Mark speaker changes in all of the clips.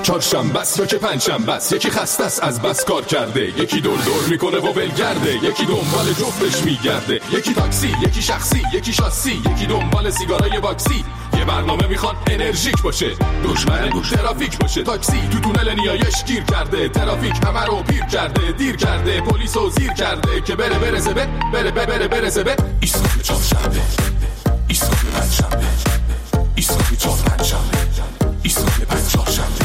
Speaker 1: چهارشنبه است یا که پنجشنبه است، یکی خسته است از بس کار کرده، یکی دور دور میکنه و ولگرده، یکی دنبال جفتش میگرده، یکی تاکسی، یکی شخصی، یکی شاسی، یکی دنبال سیگارای باکسی. یه برنامه میخوان انرژیک باشه، دشمن ترافیک باشه. تاکسی تو تونل نیایش گیر کرده، ترافیک همه رو پیر کرده، دیر کرده، پلیسو زیر کرده که برسه به ایستگاه چهارشنبه، ایستگاه پنجشنبه، ایستگاه چهارشنبه، ایستگاه پنجشنبه.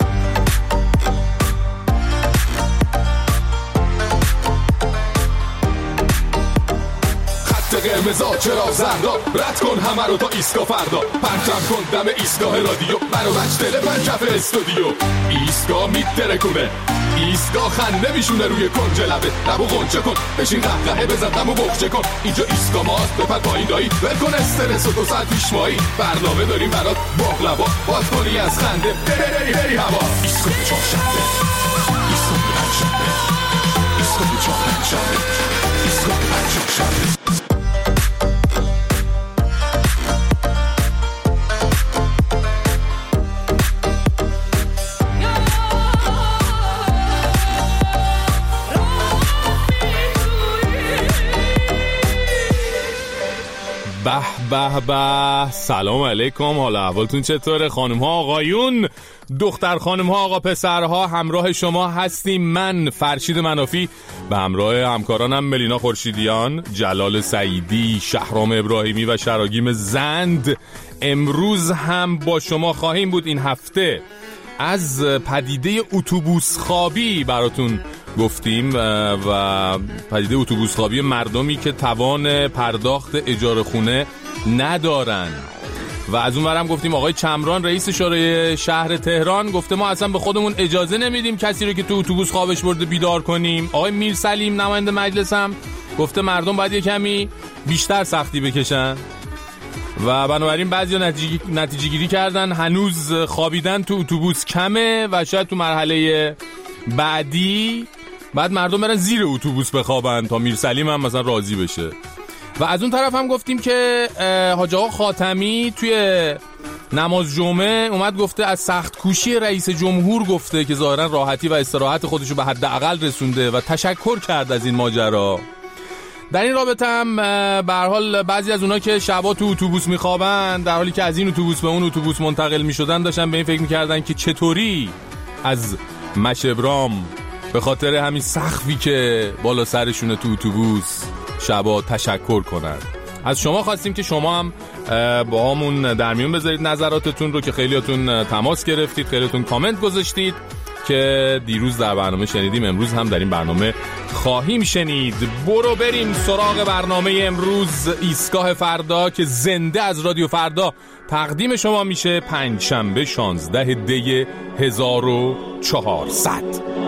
Speaker 1: قرمزا چرا زردا، رد کن همه رو تا ایستگاه فردا، پرچم کن دم ایستگاه رادیو، منو بچ دل پنجف استودیو. ایستگاه میترکونه، ایستگاه خنده میشونه روی کنج لبه، لبو غنچه کن، بشین قهقهه بزن دمو بخچه کن. اینجا ایستگاه ماست، بپر پایین دایی، ول کن استرس و 2 ساعت پیش مایی، برنامه داریم برات باقلوا، باز کنی از خنده بری هوا. ایستگاه چهارشنبه، ایستگاه پنجشنبه، ایستگاه چهارشنبه، ایستگاه پنجشنبه.
Speaker 2: به سلام علیکم، حالا احوالتون چطوره خانم ها آقایون، دختر خانم ها آقا پسرها؟ همراه شما هستیم من فرشید منافی به همراه همکارانم ملینا خورشیدیان، جلال سعیدی، شهرام ابراهیمی و شراگیم زند. امروز هم با شما خواهیم بود. این هفته از پدیده اتوبوس خوابی براتون گفتیم و پدیده اتوبوس خوابی مردمی که توان پرداخت اجاره خونه ندارن. و از اون ورم گفتیم آقای چمران رئیس شورای شهر تهران گفته ما اصلا به خودمون اجازه نمیدیم کسی رو که تو اتوبوس خوابش برده بیدار کنیم. آقای میرسلیم نماینده مجلس هم گفته مردم باید یه کمی بیشتر سختی بکشن و بنابراین بعضیا نتیجه گیری کردن هنوز خوابیدن تو اتوبوس کمه و شاید تو مرحله بعدی بعد مردم برن زیر اتوبوس بخوابن تا میرسلیم هم مثلا راضی بشه. و از اون طرف هم گفتیم که حاج آقا خاتمی توی نماز جمعه اومد گفته از سخت کوشی رئیس جمهور گفته که ظاهرا راحتی و استراحت خودشو به حداقل رسونده و تشکر کرد از این ماجرا. در این رابطه هم به هر حال بعضی از اونها که شبا تو اتوبوس میخوابن در حالی که از این اتوبوس به اون اتوبوس منتقل میشدن داشتن به این فکر میکردن که چطوری از مشبرام به خاطر همین سقفی که بالا سرشونه تو اتوبوس شبا تشکر کنن. از شما خواستیم که شما هم با همون در میون بذارید نظراتتون رو که خیلیاتون تماس گرفتید، خیلیاتون کامنت گذاشتید که دیروز در برنامه شنیدیم، امروز هم در این برنامه خواهیم شنید. برو بریم سراغ برنامه امروز، ایستگاه فردا که زنده از رادیو فردا تقدیم شما میشه پنجشنبه 16 دی 1400.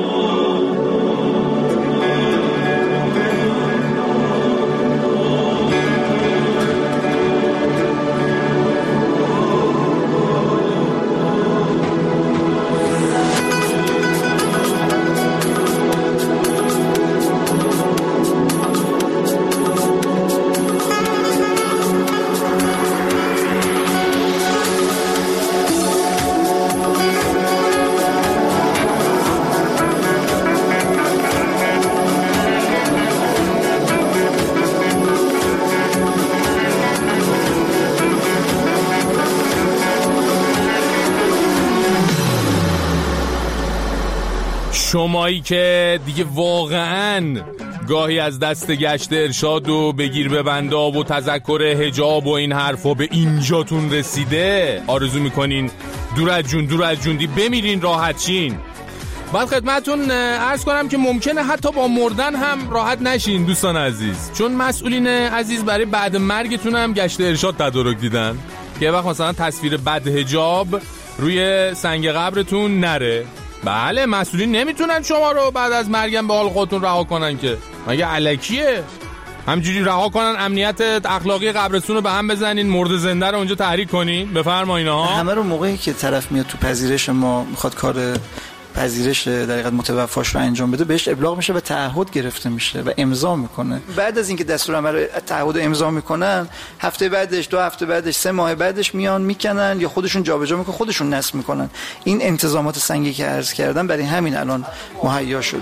Speaker 2: شمایی که دیگه واقعاً گاهی از دست گشت ارشاد و بگیر ببندا و تذکر حجاب و این حرفا به اینجاتون رسیده، آرزو میکنین دور از جوندی بمیرین راحت چین. بعد خدمتون عرض کنم که ممکنه حتی با مردن هم راحت نشین دوستان عزیز، چون مسئولین عزیز برای بعد مرگتون هم گشت ارشاد تدارک دیدن که وقت مثلا تصویر بد حجاب روی سنگ قبرتون نره. بله مسئولین نمیتونن شما رو بعد از مرگم به حال خودتون رها کنن که مگه الکیه؟ همجوری رها کنن امنیت اخلاقی قبرستون رو به هم بزنین، مرد زنده رو اونجا تحریک کنین؟ بفرمایید ها.
Speaker 3: همه رو موقعی که طرف میاد تو پذیرش ما میخواد کار پذیرش در حقیقت متوفاش رو انجام بده بهش ابلاغ میشه و تعهد گرفته میشه و امضا میکنه. بعد از اینکه دستورالعمل تعهد امضا میکنن، هفته بعدش، 2 هفته بعدش، 3 ماه بعدش میان میکنن یا خودشون جابجا میکنن، خودشون نصب میکنن. این انتظامات سنگی که عرض کردم برای همین الان مهیا شده.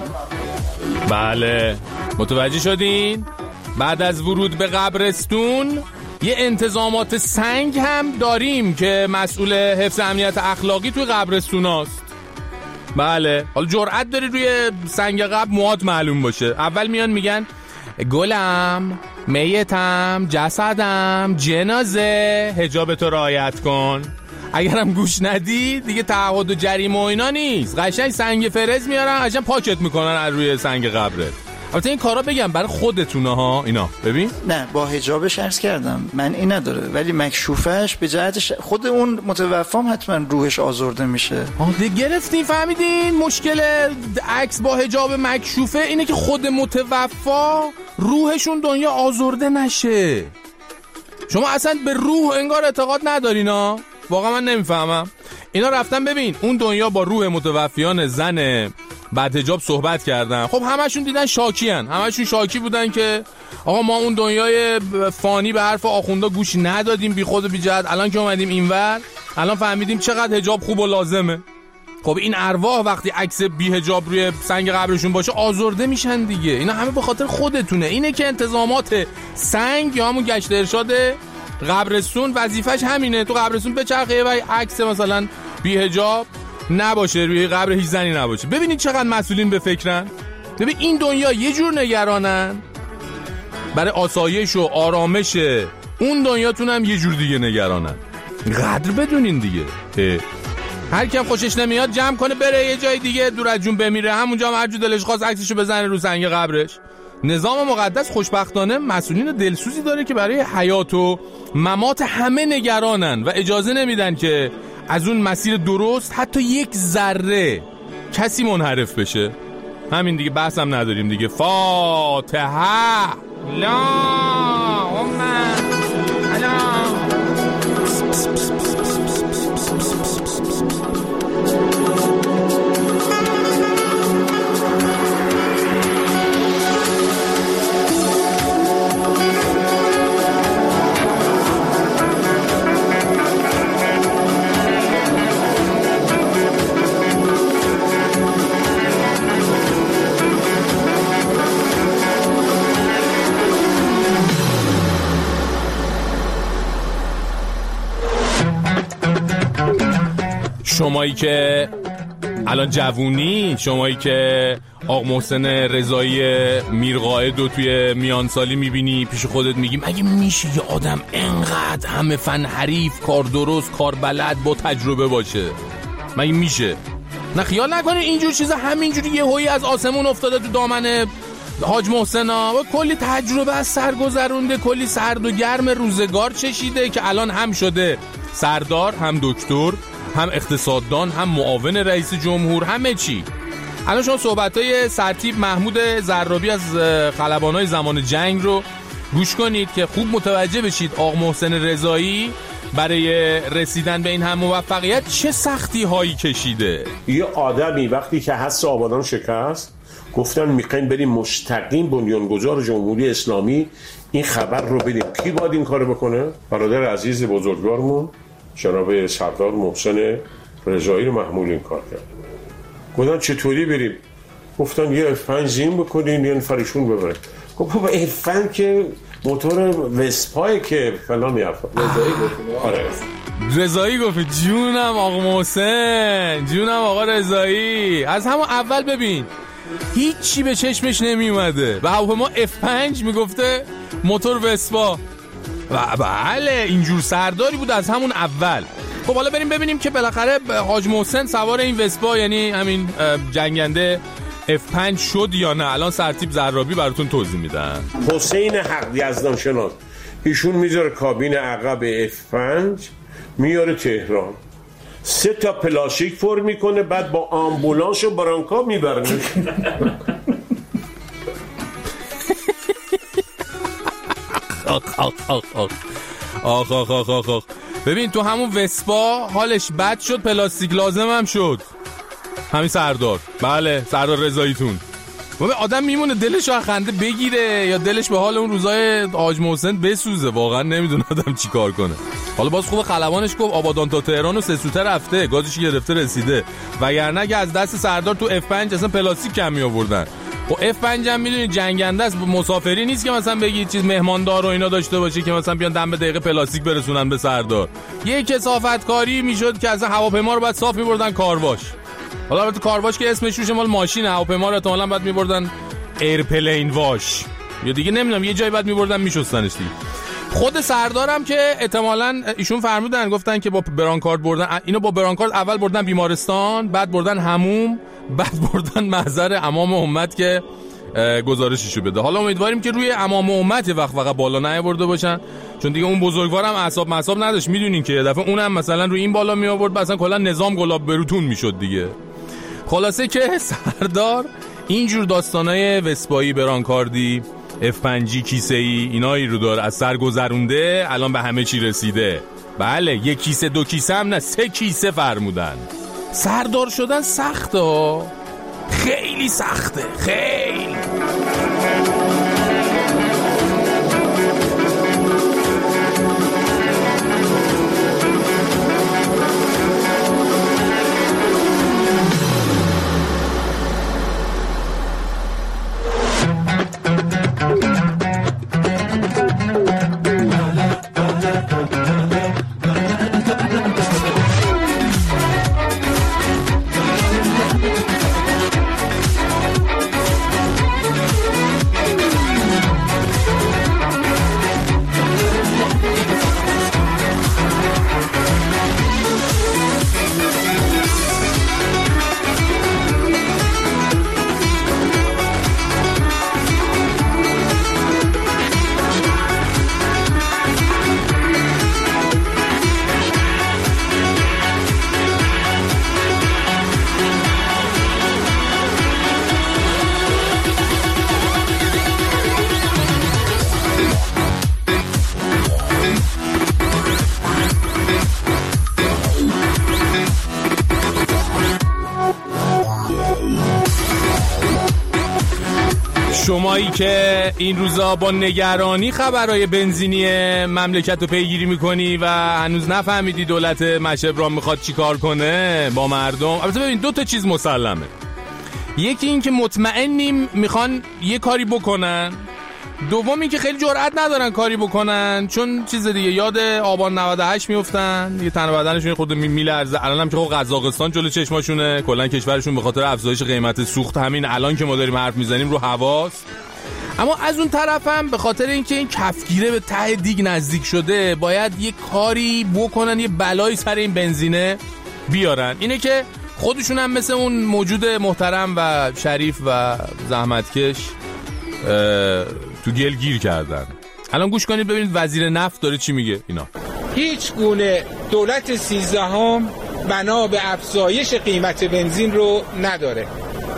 Speaker 2: بله متوجه شدین؟ بعد از ورود به قبرستون یه انتظامات سنگ هم داریم که مسئول حفظ امنیت اخلاقی توی قبرستون هست. بله حالا جرأت داری روی سنگ قبر موهات معلوم باشه. اول میان میگن گلم، میتم، جسدم، جنازه، حجابتو رعایت کن. اگرم گوش ندی دیگه تعهد و جریمه و اینا نیست، قشنگ سنگ فرز میارن قشنگ پاکت میکنن از روی سنگ قبرت. البته این کارا بگم برای خودتونه ها اینا. ببین نه
Speaker 3: با حجابش عرض کردم من این نداره، ولی مکشوفش به جهتش خود اون متوفام حتما روحش آزرده میشه.
Speaker 2: دیگه گرفتین فهمیدین؟ مشکل عکس با حجاب مکشوفه اینه که خود متوفا روحشون دنیا آزرده نشه. شما اصلا به روح انگار اعتقاد ندارین ها. واقعا من نمیفهمم. اینا رفتن ببین اون دنیا با روح متوفیان زن بعد حجاب صحبت کردن. خب همشون دیدن شاکیان، همشون شاکی بودن که آقا ما اون دنیای فانی به حرف آخوندا گوش ندادیم، بی خود و بی جهت. الان که اومدیم اینور الان فهمیدیم چقدر حجاب خوب و لازمه. خب این ارواح وقتی عکس بی حجاب روی سنگ قبرشون باشه آزرده میشن دیگه. اینا همه به خاطر خودتونه. اینه که انتظامات سنگ یا همون گشت ارشاد قبرستون وظیفش همینه. تو قبرستون بچرخه و عکس مثلا بی حجاب نباشه، روی قبر هیچ زنی نباشه. ببینید چقدر مسئولین به فکرن. ببین این دنیا یه جور نگرانن برای آسایش و آرامش، اون دنیاتون هم یه جور دیگه نگرانن. قدر بدونین دیگه. هر کیم خوشش نمیاد جمع کنه بره یه جای دیگه دور از جون بمیره، همونجا هم هر جو دلش خواست عکسشو بزنه رو سنگ قبرش. نظام مقدس خوشبختانه مسئولین دلسوزی داره که برای حیات و ممات همه نگرانن و اجازه نمیدن که از اون مسیر درست حتی یک ذره کسی منحرف بشه. همین دیگه، بحثم نداریم دیگه. فاتحه. اللهم شمایی که الان جوونی، شمایی که آقا محسن رضایی میرقائد رو توی میانسالی میبینی پیش خودت میگی مگه میشه یه آدم انقدر همه فن حریف، کار درست، کار بلد، با تجربه باشه؟ مگه میشه؟ نه خیال نکنه اینجور چیزا همینجوری یه هویی از آسمون افتاده تو دامن حاج محسن ها. و کلی تجربه از سر گذرونده، کلی سرد و گرم روزگار چشیده که الان هم شده سردار، هم دکتر، هم اقتصاددان، هم معاون رئیس جمهور، همه چی. الان شما صحبت‌های سرتیپ محمود زرابی از خلبانای زمان جنگ رو گوش کنید که خوب متوجه بشید آقا محسن رضایی برای رسیدن به این هم موفقیت چه سختی هایی کشیده.
Speaker 4: یه آدمی وقتی که حس آبادان شکست گفتن میخوایم بریم مستقیم بنیانگذار جمهوری اسلامی این خبر رو بدیم. کی باید این کارو بکنه؟ برادر عزیز بزرگوارمون جناب سردار محسن رضایی رو محمول این کار کرد. گفتن چطوری بریم؟ گفتن یه F5 زین بکنین یه نفرشون ببرن. گفت بابا F5 که موتور وسپای که فلان میافت. رضایی گفت آره.
Speaker 2: رضایی گفت جونم آقا محسن، جونم آقا رضایی. از همون اول ببین هیچی به چشمش نمی اومده و هواپیما F5 میگفته موتور وسپا. بله اینجور سرداری بود از همون اول. خب حالا بریم ببینیم که بالاخره حاج محسن سوار این وسپا یعنی همین جنگنده F5 شد یا نه. الان سرتیپ زرابی براتون توضیح میدن.
Speaker 4: حسین حق یزدان شناس ایشون میذاره کابین عقب F5 میاره تهران، 3 تا پلاستیک پر میکنه بعد با آمبولانس و برانکا میبرنه.
Speaker 2: ببین تو همون وسپا حالش بد شد، پلاستیک لازم هم شد. همین سردار. بله سردار رضاییتون. آدم میمونه دلش رو خنده بگیره یا دلش به حال اون روزای حاج محسن بسوزه. واقعا نمیدونه آدم چی کار کنه. حالا باز خوب خلبانش گفت آبادان تا تهران و 3 سوته رفته، گازش گرفته رسیده، وگرنه که از دست سردار تو F5 اصلا پلاستیک کم می آوردن. خب F5 هم میدونید جنگنده است، مسافری نیست که مثلا بگید چیز مهماندار و اینا داشته باشه که مثلا بیان دم به دقیقه پلاستیک برسونن به سردار. یه کثافت کاری میشد که اصلا هواپیما رو بعد صاف می‌بردن کارواش. حالا البته کارواش که اسمش روش مال ماشین، هواپیما رو احتمالاً بعد می‌بردن ایرپلین واش یا دیگه نمیدونم یه جایی بعد می‌بردن میشستنش دیگه. خود سردارم که احتمالاً ایشون فرمودن گفتن که با برانکارد بردن اینو، با برانکارد اول بردن بیمارستان، بعد بردن حموم، بعد بردن محضر امام امت که گزارششو بده. حالا امیدواریم که روی امام امت یه وقت فقط بالا نیاورده باشن، چون دیگه اون بزرگوارم اعصاب نداشت، میدونین که دفعه اونم مثلا روی این بالا می آورد مثلا کلا نظام گلاب بروتون میشد دیگه. خلاصه که سردار اینجور داستانای وسپایی، برانکاردی، F5 کیسه‌ای اینایی رو داره از سر گذرونده، الان به همه چی رسیده. بله 1 کیسه 2 کیسه هم نه 3 کیسه فرمودن. سردار شدن سخته، خیلی سخته، خیلی. شمایی که این روزا با نگرانی خبرهای بنزینی مملکت رو پیگیری میکنی و هنوز نفهمیدی دولت مشبران میخواد چی کار کنه با مردم. البته ببین 2 تا چیز مسلمه. یکی این که مطمئنیم میخوان یه کاری بکنن، دوم این که خیلی جرئت ندارن کاری بکنن، چون چیز دیگه یاد آبان 98 میافتن، یه تن بدنشون خود میلرزه. الان هم که خب قزاقستان جلو چشماشونه، کلا کشورشون به خاطر افزایش قیمت سوخت همین الان که ما داریم حرف میزنیم رو حواس. اما از اون طرف هم به خاطر اینکه این کفگیره به ته دیگ نزدیک شده باید یه کاری بکنن، یه بلایی سر این بنزینه بیارن. اینه که خودشون هم مثل اون موجود محترم و شریف و زحمتکش تو گل گیر کردن. الان گوش کنید ببینید وزیر نفت داره چی میگه. اینا
Speaker 5: هیچ گونه دولت 13 بنا به افزایش قیمت بنزین رو نداره.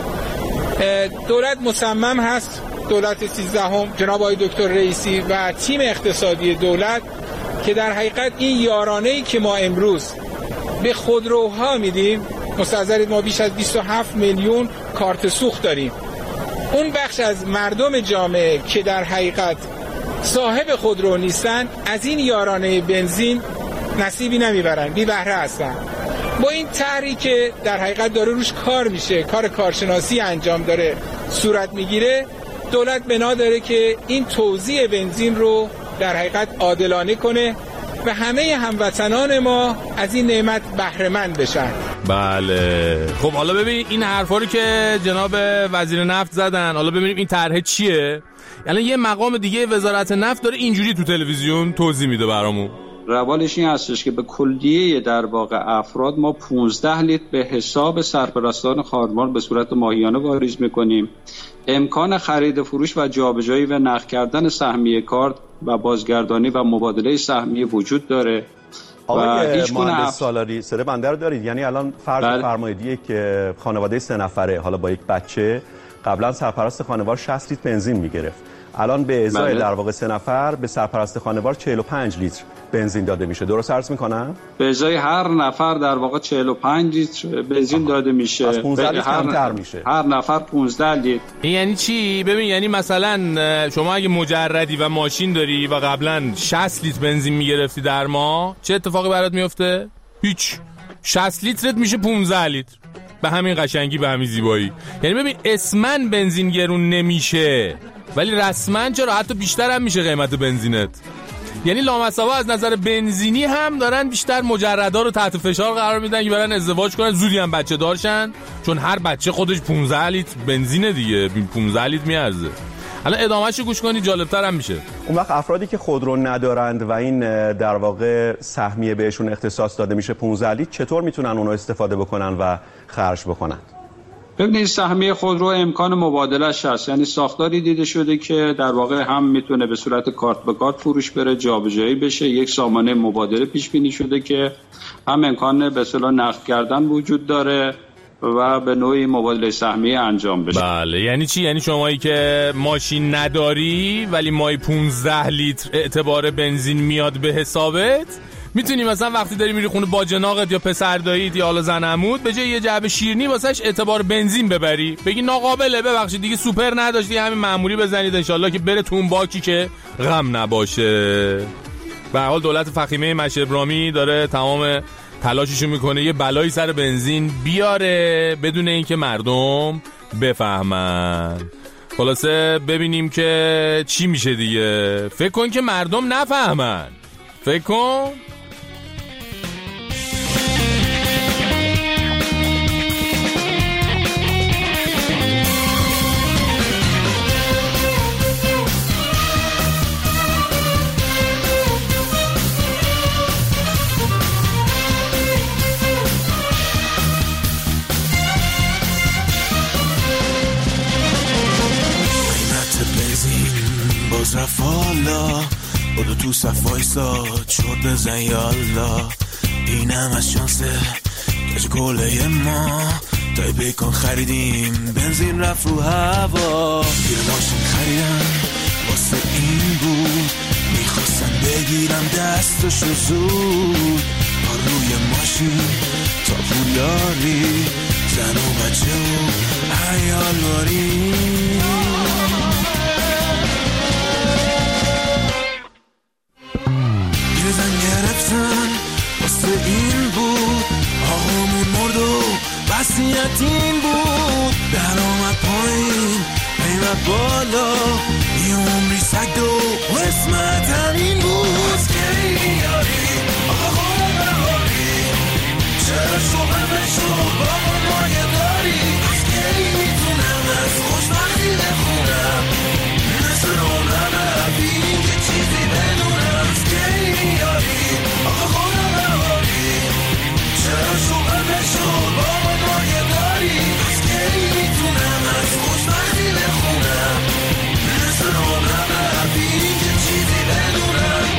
Speaker 5: دولت مصمم هست، دولت 13 جناب آقای دکتر رئیسی و تیم اقتصادی دولت، که در حقیقت این یارانه‌ای که ما امروز به خودروها میدیم، مستحضرید ما بیش از 27 میلیون کارت سوخت داریم. اون بخش از مردم جامعه که در حقیقت صاحب خودرو نیستن از این یارانه بنزین نصیبی نمیبرن، بی بهره هستن. با این طرحی که در حقیقت داره روش کار میشه، کار کارشناسی انجام داره صورت میگیره، دولت بنا داره که این توزیع بنزین رو در حقیقت عادلانه کنه و همه هموطنان ما از این نعمت بهره مند بشن.
Speaker 2: بله خب حالا ببین این حرفا رو که جناب وزیر نفت زدن، حالا ببینیم این طرح چیه. یعنی یه مقام دیگه وزارت نفت داره اینجوری تو تلویزیون توضیح میده برامون.
Speaker 6: روالش این هستش که به کلیه در واقع افراد ما 15 لیتر به حساب سرپرستان خانوار به صورت ماهیانه واریز میکنیم. امکان خرید فروش و جابجایی و نقد کردن سهمیه کارت و بازگردانی و مبادله سهمیه وجود داره.
Speaker 7: آقای مهندس سالاری سره بنده رو دارید، یعنی الان فرض فرمایید که خانواده 3 نفره حالا با یک بچه، قبلا سرپرست خانوار 60 لیتر بنزین میگرفت، الان به ازای در واقع 3 نفر به سرپرست خانوار 45 لیتر بنزین داده میشه. درست عرض میکنم؟
Speaker 6: به ازای هر نفر در واقع 45 لیتر بنزین داده میشه.
Speaker 7: از 15 لیتر کمتر میشه.
Speaker 6: هر نفر 15 لیتر.
Speaker 2: این یعنی چی؟ ببین یعنی مثلا شما اگه مجردی و ماشین داری و قبلا 60 لیتر بنزین میگرفتی در ماه، چه اتفاقی برات میفته؟ هیچ. 60 لیترت میشه 15 لیتر. به همین قشنگی، به همین زیبایی. یعنی ببین اسماً بنزین گرون نمیشه، ولی رسما چرا حتی بیشتر هم میشه قیمت بنزینت. یعنی لامصبا از نظر بنزینی هم دارن بیشتر مجردا رو تحت فشار قرار میدن که برن ازدواج کنن، زودی هم بچه دارشن، چون هر بچه خودش 15 لیتر بنزینه دیگه، 15 لیتر میارزه. حالا ادامه‌شو گوش کنی جالب‌تر هم میشه.
Speaker 7: اون وقت افرادی که خودرو ندارند و این در واقع سهمیه بهشون اختصاص داده میشه 15 لیتر، چطور میتونن اونو استفاده بکنن و خرج بکنن؟
Speaker 6: ببینید سهمیه خودرو امکان مبادله‌اش هست، یعنی ساختاری دیده شده که در واقع هم میتونه به صورت کارت به کارت فروش بره، جابجایی بشه، یک سامانه مبادله پیش بینی شده که هم امکان به اصطلاح نقد کردن وجود داره و به نوعی مبادله سهمیه انجام بشه.
Speaker 2: بله. یعنی چی؟ یعنی شمایی که ماشین نداری ولی مای 15 لیتر اعتبار بنزین میاد به حسابت، میتونی مثلا وقتی داری میری خونه باجناقت یا پسر داییت یا حالا زن عموت، به جای یه جعبه شیرینی واسش اعتبار بنزین ببری، بگی ناقابله، ببخشید دیگه سوپر نداشتی، همین معمولی بزنید انشالله که بره تو اون باکی که غم نباشه. به هر حال دولت فخیمه مشهد ابرامی داره تمام تلاششو میکنه یه بلایی سر بنزین بیاره بدون اینکه مردم بفهمن. خلاصه ببینیم که چی میشه دیگه. فکر کن که مردم نفهمن. فکر کن.
Speaker 8: باز رفت حالا بودو تو صفای سا چورت بزن یالا، اینم از شانسه کج کله ما تای بیکن خریدیم بنزین رفت رو هوا، یه ماشین خریدم واسه این بود میخواستم بگیرم دستشو زود، با روی ماشین تا پولاری زن و بچه و عیال باری. زن گرفتن واسه این بود، آقامون مرد و وصیت این بود، درآمد پایین قیمت بالا، یه عمری سگد و اسمت همین بود. اسکری یاری آقا خونه بهاری، چرا شغلشو با مایه داری، اسکری میتونم از خوشبختی بخونم، مثل عمرم رفیم که چیزی بدونم. اسکری یاری آقا خونه بهاری، چرا شغلشو با مایه داری، اسکری میتونم از خوشبختی بخونم، مثل عمرم رفیم که چیزی بدونم.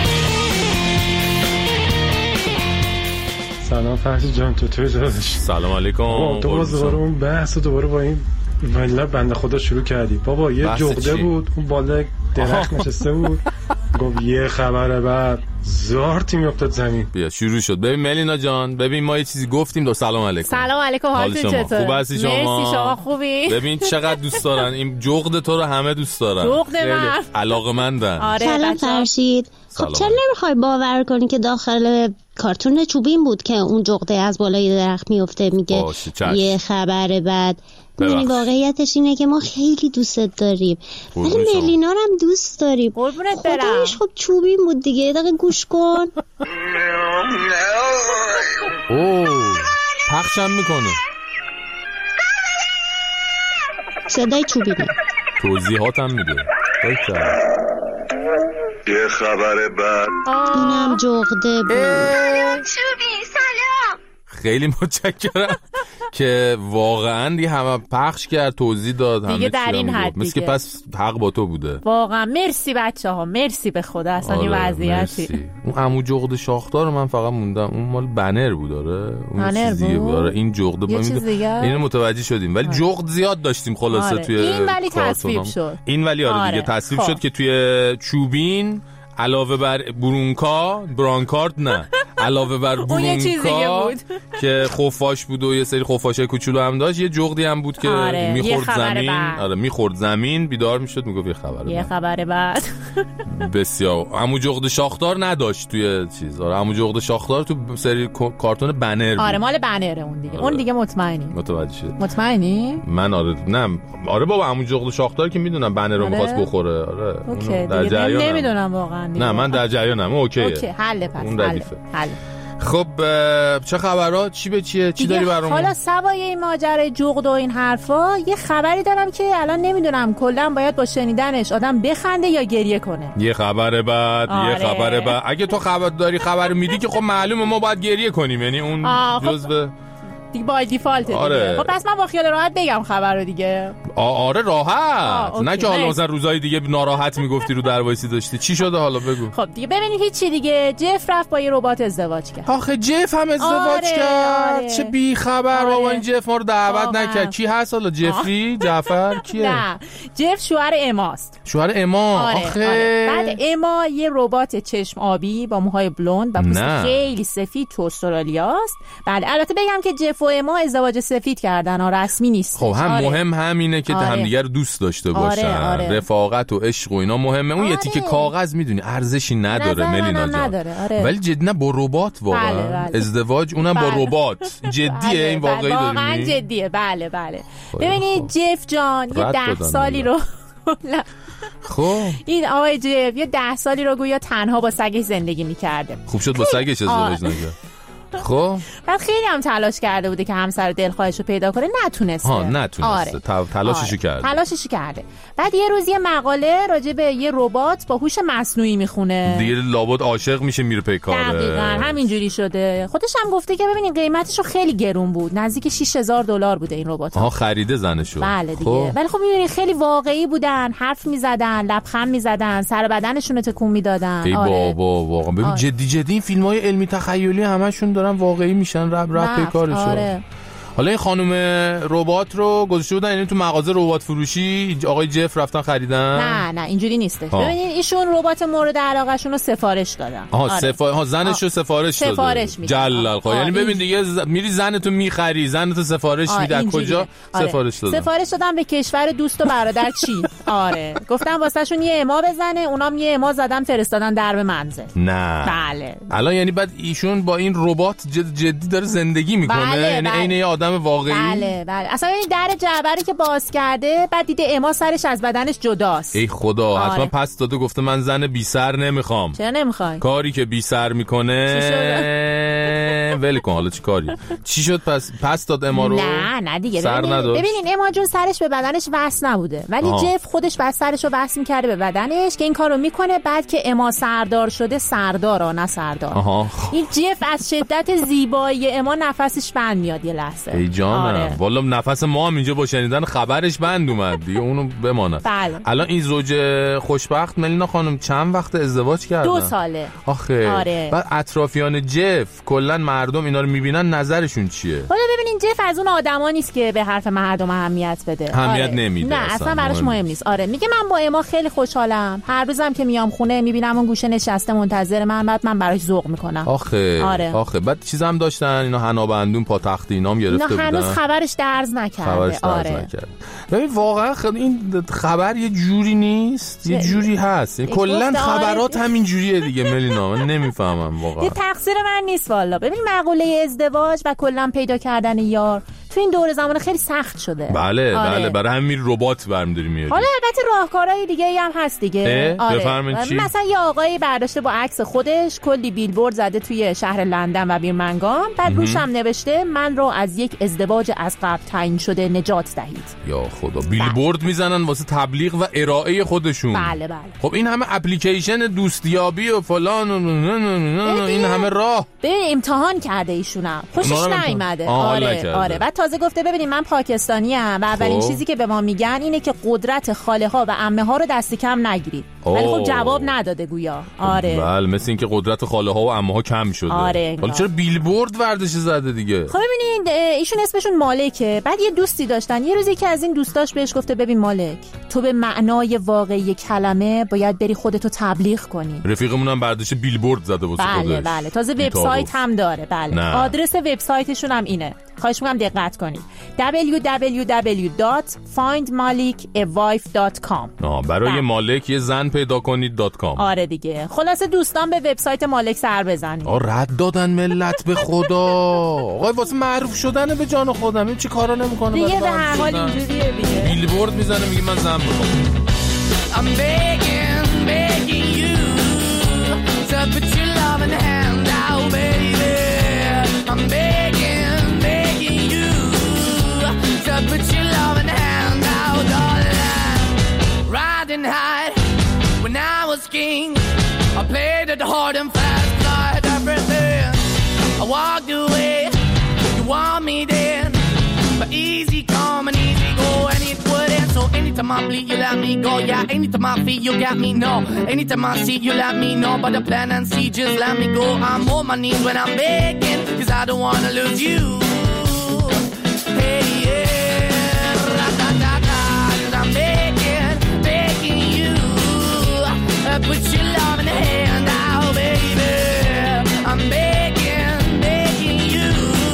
Speaker 9: سلام فرشید جان، چطوری داداش؟
Speaker 2: سلام علیکم.
Speaker 9: تو باز دوباره اون بحث دوباره با این والله بنده خدا شروع کردی. بابا یه جغده بود اون بالا درخت نشسته بود، گفت یه خبره بعد زارتی میافتاد زمین.
Speaker 2: بیا شروع شد. ببین ملینا جان، ببین ما یه چیزی گفتیم. دو سلام علیکم.
Speaker 10: سلام علیکم، حالتون چطوره؟
Speaker 2: خوب هستی شما؟
Speaker 10: مرسی، شما خوبی؟
Speaker 2: ببین چقدر دوست دارن این جغد تو رو، همه دوست دارن.
Speaker 10: جغد من
Speaker 2: علاقه‌مندن.
Speaker 10: آره
Speaker 11: سلام فرشید. خب چرا نمیخوای باور کنی که داخل کارتون چوبین بود که اون جغده از بالای درخت میفته، میگه یه خبر بعد. یعنی واقعیتش اینه که ما خیلی دوستت داریم، ولی ملینا رو هم دوست داریم.
Speaker 10: قربونت برم.
Speaker 11: خودش خب چوبین بود دیگه. دقیقه گوش کن.
Speaker 2: پخشم میکنه.
Speaker 11: صدای چوبینه.
Speaker 2: توضیحاتم میده.
Speaker 8: یه خبر بعد.
Speaker 11: اینم جغده بود.
Speaker 10: چوبی سلام.
Speaker 2: خیلی متشکرم که واقعا دیگه همه پخش کرد، توضیح داد، همه
Speaker 10: دیگه در این حد
Speaker 2: مثل که پس حق با تو بوده.
Speaker 10: واقعا مرسی بچه‌ها، مرسی به خدا. اصلا این وضعیتی
Speaker 2: اون عمو جغد شاخدار من فقط موندم، اون مال بنر بود. اون چیزیه بود. این جغد اینو متوجه شدیم، ولی جغد زیاد داشتیم خلاصه توی
Speaker 10: این ولی تصویب شد.
Speaker 2: این ولی دیگه تصویب شد که توی چوبین علاوه بر برانکارد نه علاوه بر برونکا که خفاش بود و یه سری خفاشای کوچولو هم داشت، یه جغدی هم بود که میخورد زمین. آره میخورد زمین، بیدار میشد میگفت یه خبر بعد. بسیار. عمو جغد شاخدار نداشت توی چیز. آره عمو جغد شاخدار تو سری کارتون بنر بود.
Speaker 10: آره مال بنره اون دیگه. اون دیگه مطمئنی؟
Speaker 2: متوجه شد.
Speaker 10: مطمئنی؟
Speaker 2: من آره بابا عمو جغد شاخدار که میدونم بنر رو می‌خواست بخوره. آره
Speaker 10: اوکی دیگه نمیدونم واقعا.
Speaker 2: نه من در جریانم. اوکی
Speaker 10: حل پس. حل.
Speaker 2: خب چه خبرها؟ چی به چیه؟ چی داری برامون؟
Speaker 10: حالا سوای این ماجرای جغد و این حرفا یه خبری دارم که الان نمیدونم کلا باید با شنیدنش آدم بخنده یا گریه کنه.
Speaker 2: یه خبر بعد. اگه تو خبر داری خبر میدی که خب معلومه ما باید گریه کنیم، یعنی اون جزء
Speaker 10: دیگه با دیفالت
Speaker 2: آره.
Speaker 10: دیگه. خب پس من با خیال راحت بگم خبر رو دیگه.
Speaker 2: آره راحت. نه که حالا مثلا روزای دیگه ناراحت میگفتی رو در وایسی داشتی. چی شده حالا بگو.
Speaker 10: خب دیگه ببینید هیچی دیگه. جف رفت با یه ربات ازدواج کرد.
Speaker 2: آخه جف هم ازدواج کرد. چه بی خبر بابا. این جف ما رو دعوت نکرد. کی هست حالا؟ جفری؟ جعفر کیه؟
Speaker 10: نه جف شوهر اماست.
Speaker 2: شوهر اما.
Speaker 10: آخه بعد اما یه ربات چشم آبی با موهای بلوند و پوست خیلی سفید تو استرالیاست. بله البته بگم که جف و اما ازدواج سفید کردن رسمی نیست.
Speaker 2: خب هم مهم همینه که همدیگر رو دوست داشته باشن. رفاقت و عشق و اینا مهمه. اون یه تیکه کاغذ میدونی ارزشی نداره ملینا جان. ولی جدی نه با ربات واقعا. ازدواج اونم با ربات جدیه. این واقعی داریم.
Speaker 10: واقعا جدیه. بله ببینید جف جان یه 10 سالی رو
Speaker 2: خب
Speaker 10: این آقای جف یه 10 سالی رو گویا تنها با سگش زندگی میکرده.
Speaker 2: خوب شد با سگش ازدواج نکرد. خب
Speaker 10: بعد خیلی هم تلاش کرده بوده که همسر دلخواهش رو پیدا کنه، نتونسته. تلاششو کرده. بعد یه روز یه مقاله راجع به یه ربات با هوش مصنوعی میخونه
Speaker 2: دیگه، لابد عاشق میشه میره پی کاره.
Speaker 10: دقیقاً همینجوری شده. خودش هم گفته که ببینین قیمتشو خیلی گرون بود، نزدیک $6,000 بوده این ربات.
Speaker 2: خریده زنشو.
Speaker 10: بله دیگه. ولی خب میبینین خیلی واقعی بودن، حرف میزدن، لبخند میزدن، سر بدنشون رو تکون میدادن.
Speaker 2: بابا واقعا ببین جدی این فیلم‌های علمی تخیلی همشون دارن واقعی میشن. رب پی کارشون. حالا این خانم ربات رو گذاشته بودن یعنی تو مغازه ربات فروشی آقای جف رفتن خریدن؟
Speaker 10: نه اینجوری نیستش. ببینید ایشون ربات مورد علاقهشون رو سفارش دادن.
Speaker 2: زنش رو سفارش
Speaker 10: میدن.
Speaker 2: جلال خب یعنی ببین دیگه میری زنتو میخری، زنتو سفارش میده. کجا سفارش دادن؟
Speaker 10: سفارش دادن به کشور دوست و برادر چین. گفتن واسهشون یه اما بزنه، اونام یه اما زدن فرستادن درب منزل.
Speaker 2: نه
Speaker 10: بله
Speaker 2: الان یعنی بعد ایشون با این ربات جدی داره زندگی میکنه. یعنی عین یه آدم واقعی.
Speaker 10: بله اصلا این در جعبری که باز کرده بعد دیده اما سرش از بدنش جداست.
Speaker 2: ای خدا. حتما پس داده گفته من زن بی سر نمیخوام.
Speaker 10: چرا نمیخوای؟
Speaker 2: کاری که بی سر میکنه ول کن. حالا چی کاری؟ چی شد پس داد اما رو؟
Speaker 10: نه دیگه ببینین اما جون سرش به بدنش وصل نبوده، ولی جف خودش بعد سرش رو وصل میکرده به بدنش که این کارو میکنه. بعد که اما سردار شده، سردار نه سردار. این جف از شدت زیبایی اما نفسش بند میاد یه لحظه.
Speaker 2: ای جانم والا نفس ما هم اینجا با شنیدن خبرش بند اومد دیگه. اونو بماند.
Speaker 10: بله.
Speaker 2: الان این زوج خوشبخت ملینا خانم چند وقت ازدواج کردن؟
Speaker 10: 2 ساله.
Speaker 2: آخه بعد اطرافیان جف کلا مردم اینا رو میبینن نظرشون چیه؟
Speaker 10: حالا ببینین جف از اون آدما نیست که به حرف مردم اهمیت بده.
Speaker 2: اهمیت نمیده.
Speaker 10: نه اصلا براش مهم نیست. میگه من با اما خیلی خوشحالم، هر روزم که میام خونه میبینم اون گوشه نشسته منتظر من، بعد من براش ذوق میکنم.
Speaker 2: آخه بعد چیزام داشتن اینا حنابندون پاتختی اینام گرفته بودن.
Speaker 10: هنوز خبرش درز نکرده.
Speaker 2: ببین واقعا این خبر یه جوری نیست، یه جوری هست. کلا خبرات همین جوریه دیگه ملینا. من نمیفهمم واقعا.
Speaker 10: یه تقصیر من نیست والا. ببین مقوله ازدواج و کلا پیدا کردن یار تو این دور زمان خیلی سخت شده.
Speaker 2: بله برای همین ربات برمی‌داری میاری.
Speaker 10: حالا البته راهکارهای دیگه‌ای هم هست دیگه.
Speaker 2: بفرمایید چی؟
Speaker 10: مثلا یه آقایی برداشته با عکس خودش کلی بیلبورد زده توی شهر لندن و بیرمنگام، بعد روش هم نوشته من رو از یک ازدواج از قبل تعیین شده نجات دهید.
Speaker 2: یا خدا بیلبورد میزنن واسه تبلیغ و ارائه خودشون.
Speaker 10: بله
Speaker 2: خب این همه اپلیکیشن دوستیابی و فلان این همه راه.
Speaker 10: به امتحان کرده ایشونم خوشش نیومده. آره بعد تازه گفته ببینید من پاکستانی ام و اولین چیزی که به ما میگن اینه که قدرت خاله ها و عمه ها رو دست کم نگیرید. ولی خب جواب نداده گویا. آره
Speaker 2: بله مثل این که قدرت خاله ها و عمه ها کم شده.
Speaker 10: آره
Speaker 2: حالا چرا بیلبورد ورزش زده دیگه؟
Speaker 10: خب ببینید ایشون اسمشون مالکه. بعد یه دوستی داشتن، یه روزی که از این دوستاش بهش گفته ببین مالک، تو به معنای واقعی کلمه باید بری خودتو تبلیغ کنی.
Speaker 2: رفیقمون هم ورزش بیلبورد زده واسه خودش.
Speaker 10: بله تازه وبسایت هم داره. بله نه. آدرس وبسایتشون هم اینه، خواهش می‌کنم دقت کنید، www.findmalicawife.com.
Speaker 2: برای مالک یه زن پیدا کنید .com.
Speaker 10: آره دیگه. خلاصه دوستان به وبسایت مالک سر بزنید.
Speaker 2: رد دادن ملت به خدا. آقا واسه معروف شدن به جان خودم این چی کارا نمی‌کنه
Speaker 10: دیگه، به هر حال اینجوریه دیگه.
Speaker 2: بیلبورد میزنه میگه من زن می‌خوام.
Speaker 8: I'm begging you to put your love in the hand out, baby. I'm begging you to put your love in the hand out, darling. Riding high when I was king, I played it hard and fast, tried everything. I walked away, you want me then, but easy come and easy go, and it wouldn't. So anytime I bleed, you let me go. Yeah, anytime I feel, you got me, no. Anytime I see, you let me know. But the plan and see, just let me go. I'm on my knees when I'm begging, cause I don't wanna lose you. Hey, yeah, ra-da-da-da, cause I'm begging you. Put your love in the hand now, baby. I'm begging you.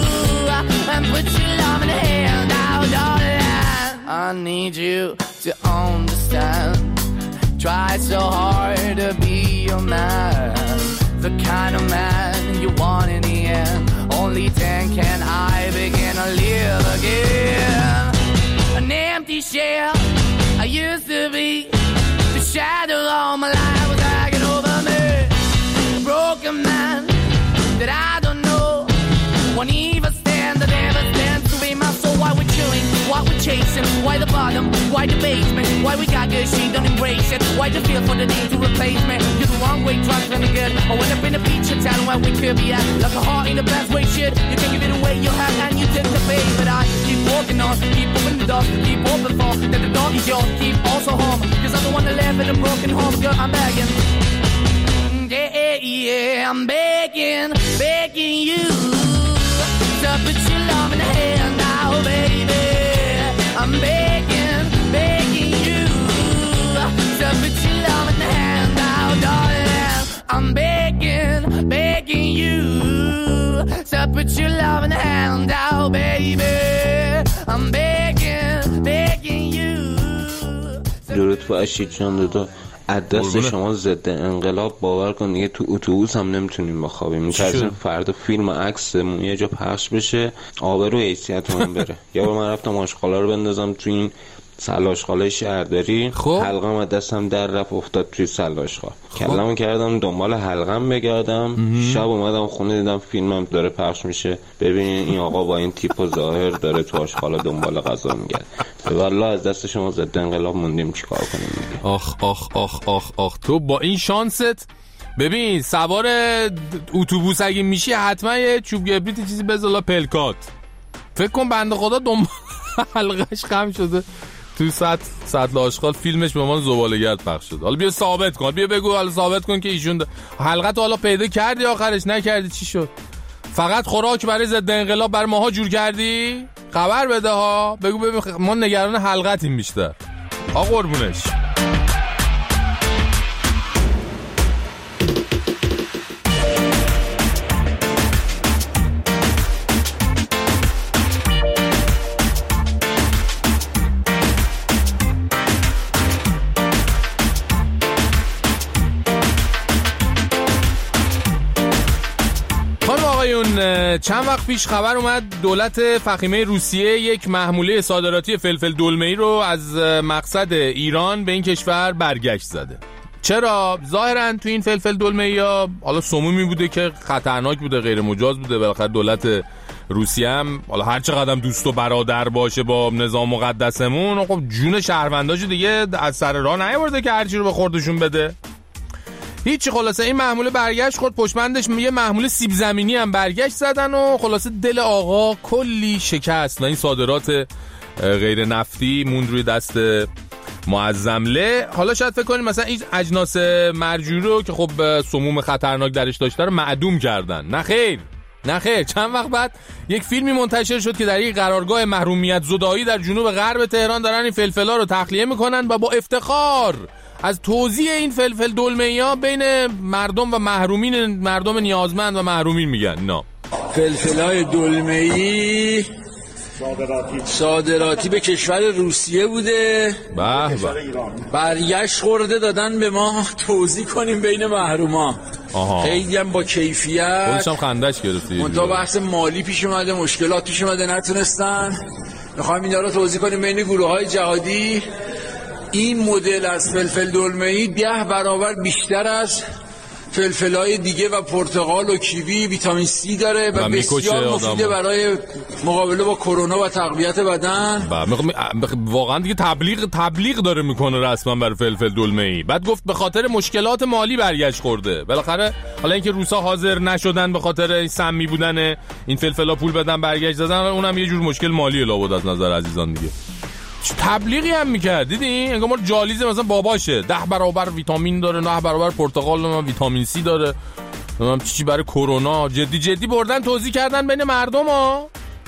Speaker 8: Put your love in the hand now, darling. I need you to understand. Try so hard to be your man, the kind of man you want in the end. Only then can I begin to live again. An empty shell I used to be, the shadow all my life was hanging over me. Broken man that I don't know, won't even stand, I never stand to be my soul. Why we're chilling, why we're chasing, why the bottom, why the basement, why we got good, she don't embrace it, why the feel for the need to replace me. You're the wrong way, trying to be good. I went up in a feature town where we could be at, like a heart in the best way, shit. You can give it away, you have, and you take the bait. But I keep walking on, keep moving the door, keep open for, that the dog is yours, keep also home, cause I don't wanna live in a broken home, girl, I'm begging. Yeah, I'm begging you to put your love in the hand now, baby. I'm begging you to put your love in the hand now, darling. I'm begging you to put your love in the hand now, baby. I'm begging you.
Speaker 12: درود باشید جان دادا. از دست شما ضد انقلاب باور کن دیگه تو اتوبوس هم نمیتونیم بخوابیم. می‌ترسیم فردا فیلم عکسمون یه جا پخش بشه آبرو حیثیتمون بره. یا من رفتم آشغالا رو بندازم تو این سلاشخاله شهرداری، حلقم از دستم در رفت افتاد توی سلاشخال. کلمو کردم دنبال حلقم بگردم. شب اومدم خونه دیدم فیلمم داره پخش میشه. ببینین این آقا با این تیپ و ظاهر داره تو آشغالا دنبال غذا میگرده. والله از دست شما ضد انقلاب موندیم چیکار کنیم دیگه.
Speaker 2: آخ تو با این شانست ببین سوار اتوبوس اگه میشی حتما یه چوب کبریت چیزی بذار پلکات. فکر کن بنده خدا دنبال حلقش خم شده تو سطل آشغال، فیلمش به من زباله‌گرد پخش شد. حالا بیا ثابت کن، بیا بگو، حالا ثابت کن که ایشون حلقه تو حالا پیدا کردی، آخرش نکردی، چی شد؟ فقط خوراک برای ضد انقلاب بر ماها جور کردی؟ خبر بده ها، بگو ببین ما نگران حلقتیم بیشتر. قربونش. چند وقت پیش خبر اومد دولت فخیمه روسیه یک محموله صادراتی فلفل دلمه‌ای رو از مقصد ایران به این کشور برگشت زده. چرا؟ ظاهراً تو این فلفل دلمه‌ای حالا سمومی بوده که خطرناک بوده، غیر مجاز بوده. بالاخره دولت روسیه هم حالا هر چقدر دوست و برادر باشه با نظام مقدسمون، خب جون شهرونداشو دیگه از سر راه نیاورده که هر چی رو به خوردشون بده. هیچی. خلاصه این محموله برگشت خورد پشمندش، یه محموله سیب زمینی هم برگشت زدن و خلاصه دل آقا کلی شکست و این صادرات غیر نفتی موند روی دست معظمله. حالا شاید فکر کنید مثلا این اجناس مرجوعی رو که خب سموم خطرناک درش داشته رو معدوم کردن. نه خیر. چند وقت بعد یک فیلمی منتشر شد که در یک قرارگاه محرومیت زدایی در جنوب غرب تهران دارن این فلفلا رو تخلیه میکنن و با افتخار از توزیع این فلفل دلمه‌ای بین مردم و محرومین، مردم نیازمند و محرومین میگن. نه
Speaker 13: فلفلای دلمه‌ای صادراتی به کشور روسیه بوده، برگشت خورده دادن به ما توزیع کنیم بین محروما. خیلی هم با کیفیت،
Speaker 2: خودش هم خندش گرفتی.
Speaker 13: منتها بحث مالی پیش اومده، مشکلات پیش اومده، نتونستن. میخوایم اینا رو توزیع کنیم بین گروه‌های جهادی. این مدل از فلفل دلمه‌ای 10 برابر بیشتر از فلفلای دیگه و پرتقال و کیوی ویتامین C داره و بسیار مفیده برای مقابله با کرونا و تقویت بدن.
Speaker 2: واقعا دیگه تبلیغ داره میکنه رسما برای فلفل دلمه‌ای. بعد گفت به خاطر مشکلات مالی برگشت خورده. بالاخره حالا اینکه روسا حاضر نشدن به خاطر سمی بودن این فلفلا پول بدن برگشت زدن، اونم یه جور مشکل مالی لابد از نظر عزیزان دیگه. تبلیغی هم میکرد دیدی؟ انگار ما جالیزه مثلا باباشه 10 برابر ویتامین داره، 9 برابر پرتقال و ویتامین C داره، چی برای کرونا. جدی بردن توزیع کردن بین مردم ها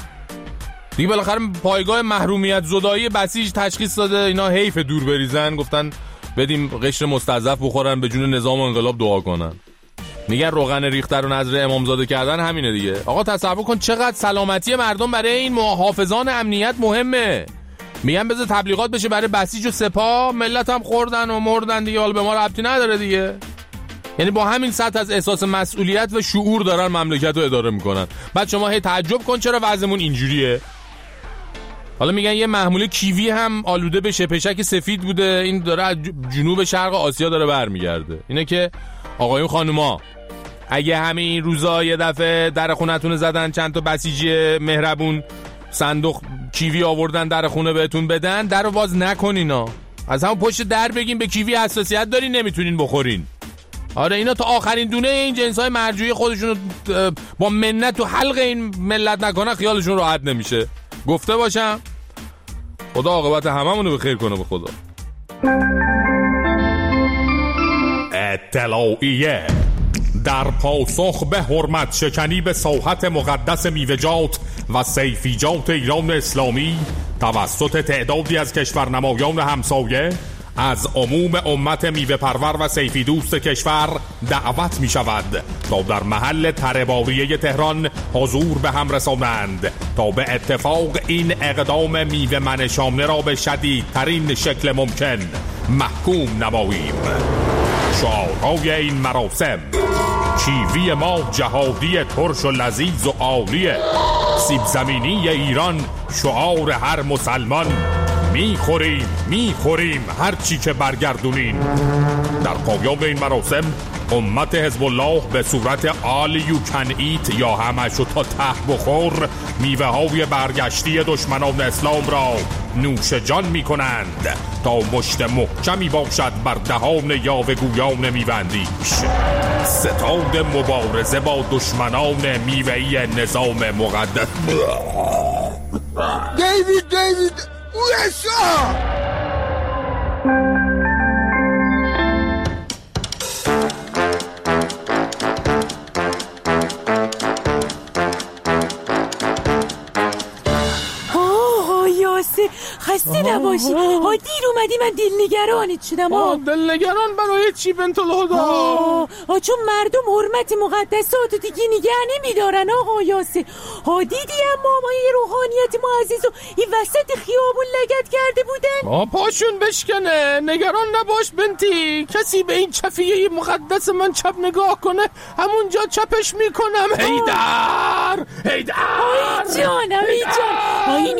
Speaker 2: دیگه. بالاخره پایگاه محرومیت زدایی بسیج تشخیص داده اینا حیف دور بریزن، گفتن بدیم قشر مستضعف بخورن به جون نظام و انقلاب دعا کنن. میگن روغن ریخته رو نذر امامزاده کردن همینه دیگه. آقا تصور کن چقدر سلامتی مردم برای این محافظان امنیت مهمه. میگن بذار تبلیغات بشه برای بسیج و سپاه، ملت هم خوردن و مردن دیگه، حالا به ما ربطی نداره دیگه. یعنی با همین سطح از احساس مسئولیت و شعور دارن مملکت رو اداره میکنن. بعد شما هی تعجب کن چرا وضعمون اینجوریه. حالا میگن یه محموله کیوی هم آلوده به شپشک سفید بوده، این داره از جنوب شرق آسیا داره برمیگرده. اینه که آقایون خانوما اگه همین روزا یه دفعه در خونتون زدن چند تا بسیجی مهربون صندوق کیوی آوردن در خونه بهتون بدن، در رو باز نکنینا. از همون پشت در بگین به کیوی حساسیت دارین نمیتونین بخورین. آره اینا تا آخرین دونه این جنس‌های مرجوعی خودشون رو با منت و حلق این ملت نکنن خیالشون راحت نمیشه. گفته باشم خدا عاقبت هممون رو به خیر کنه. به خدا.
Speaker 1: اطلاعیه در پاسخ به حرمت شکنی به ساحت مقدس میوه‌جات و سیفیجات ایران اسلامی توسط تعدادی از کشورنمایان همسایه از عموم امت میوه پرور و سیفی دوست کشور دعوت می شود تا در محل تره‌باریه تهران حضور به هم رسانند تا به اتفاق این اقدام میوه منشانه را به شدیدترین شکل ممکن محکوم نماییم. شعارهای این مراسم: کیوی ما جهادی ترش و لذیذ و عالیه، سیب زمینی ایران شعار هر مسلمان، میخوریم هر چی که برگردونین. در پایان این مراسم امت حزب الله به صورت all you can eat یا همشو تا ته بخور میوه های برگشتی دشمنان اسلام را نوش جان می کنند تا مشت محکمی باشد بر دهان یاوه‌گویان میوندیش. ستاد مبارزه با دشمنان میوه‌ای نظام مقدس.
Speaker 14: دیوید USA!
Speaker 15: خسته نباشی. دیر اومدی من دلنگرانت شدم.
Speaker 2: دلنگران برای چی بنت الهدا؟
Speaker 15: چون مردم حرمت مقدسات و دیگه نگه نمیدارن آقا یاسه. دیدی اما مامای روحانیت معزز و این وسط خیابون لگد کرده بودن.
Speaker 2: پاشون بشکنه. نگران نباش بنتی، کسی به این چفیه مقدس من چپ نگاه کنه همونجا چپش میکنم. هیدر
Speaker 15: ای جانم ای جان. این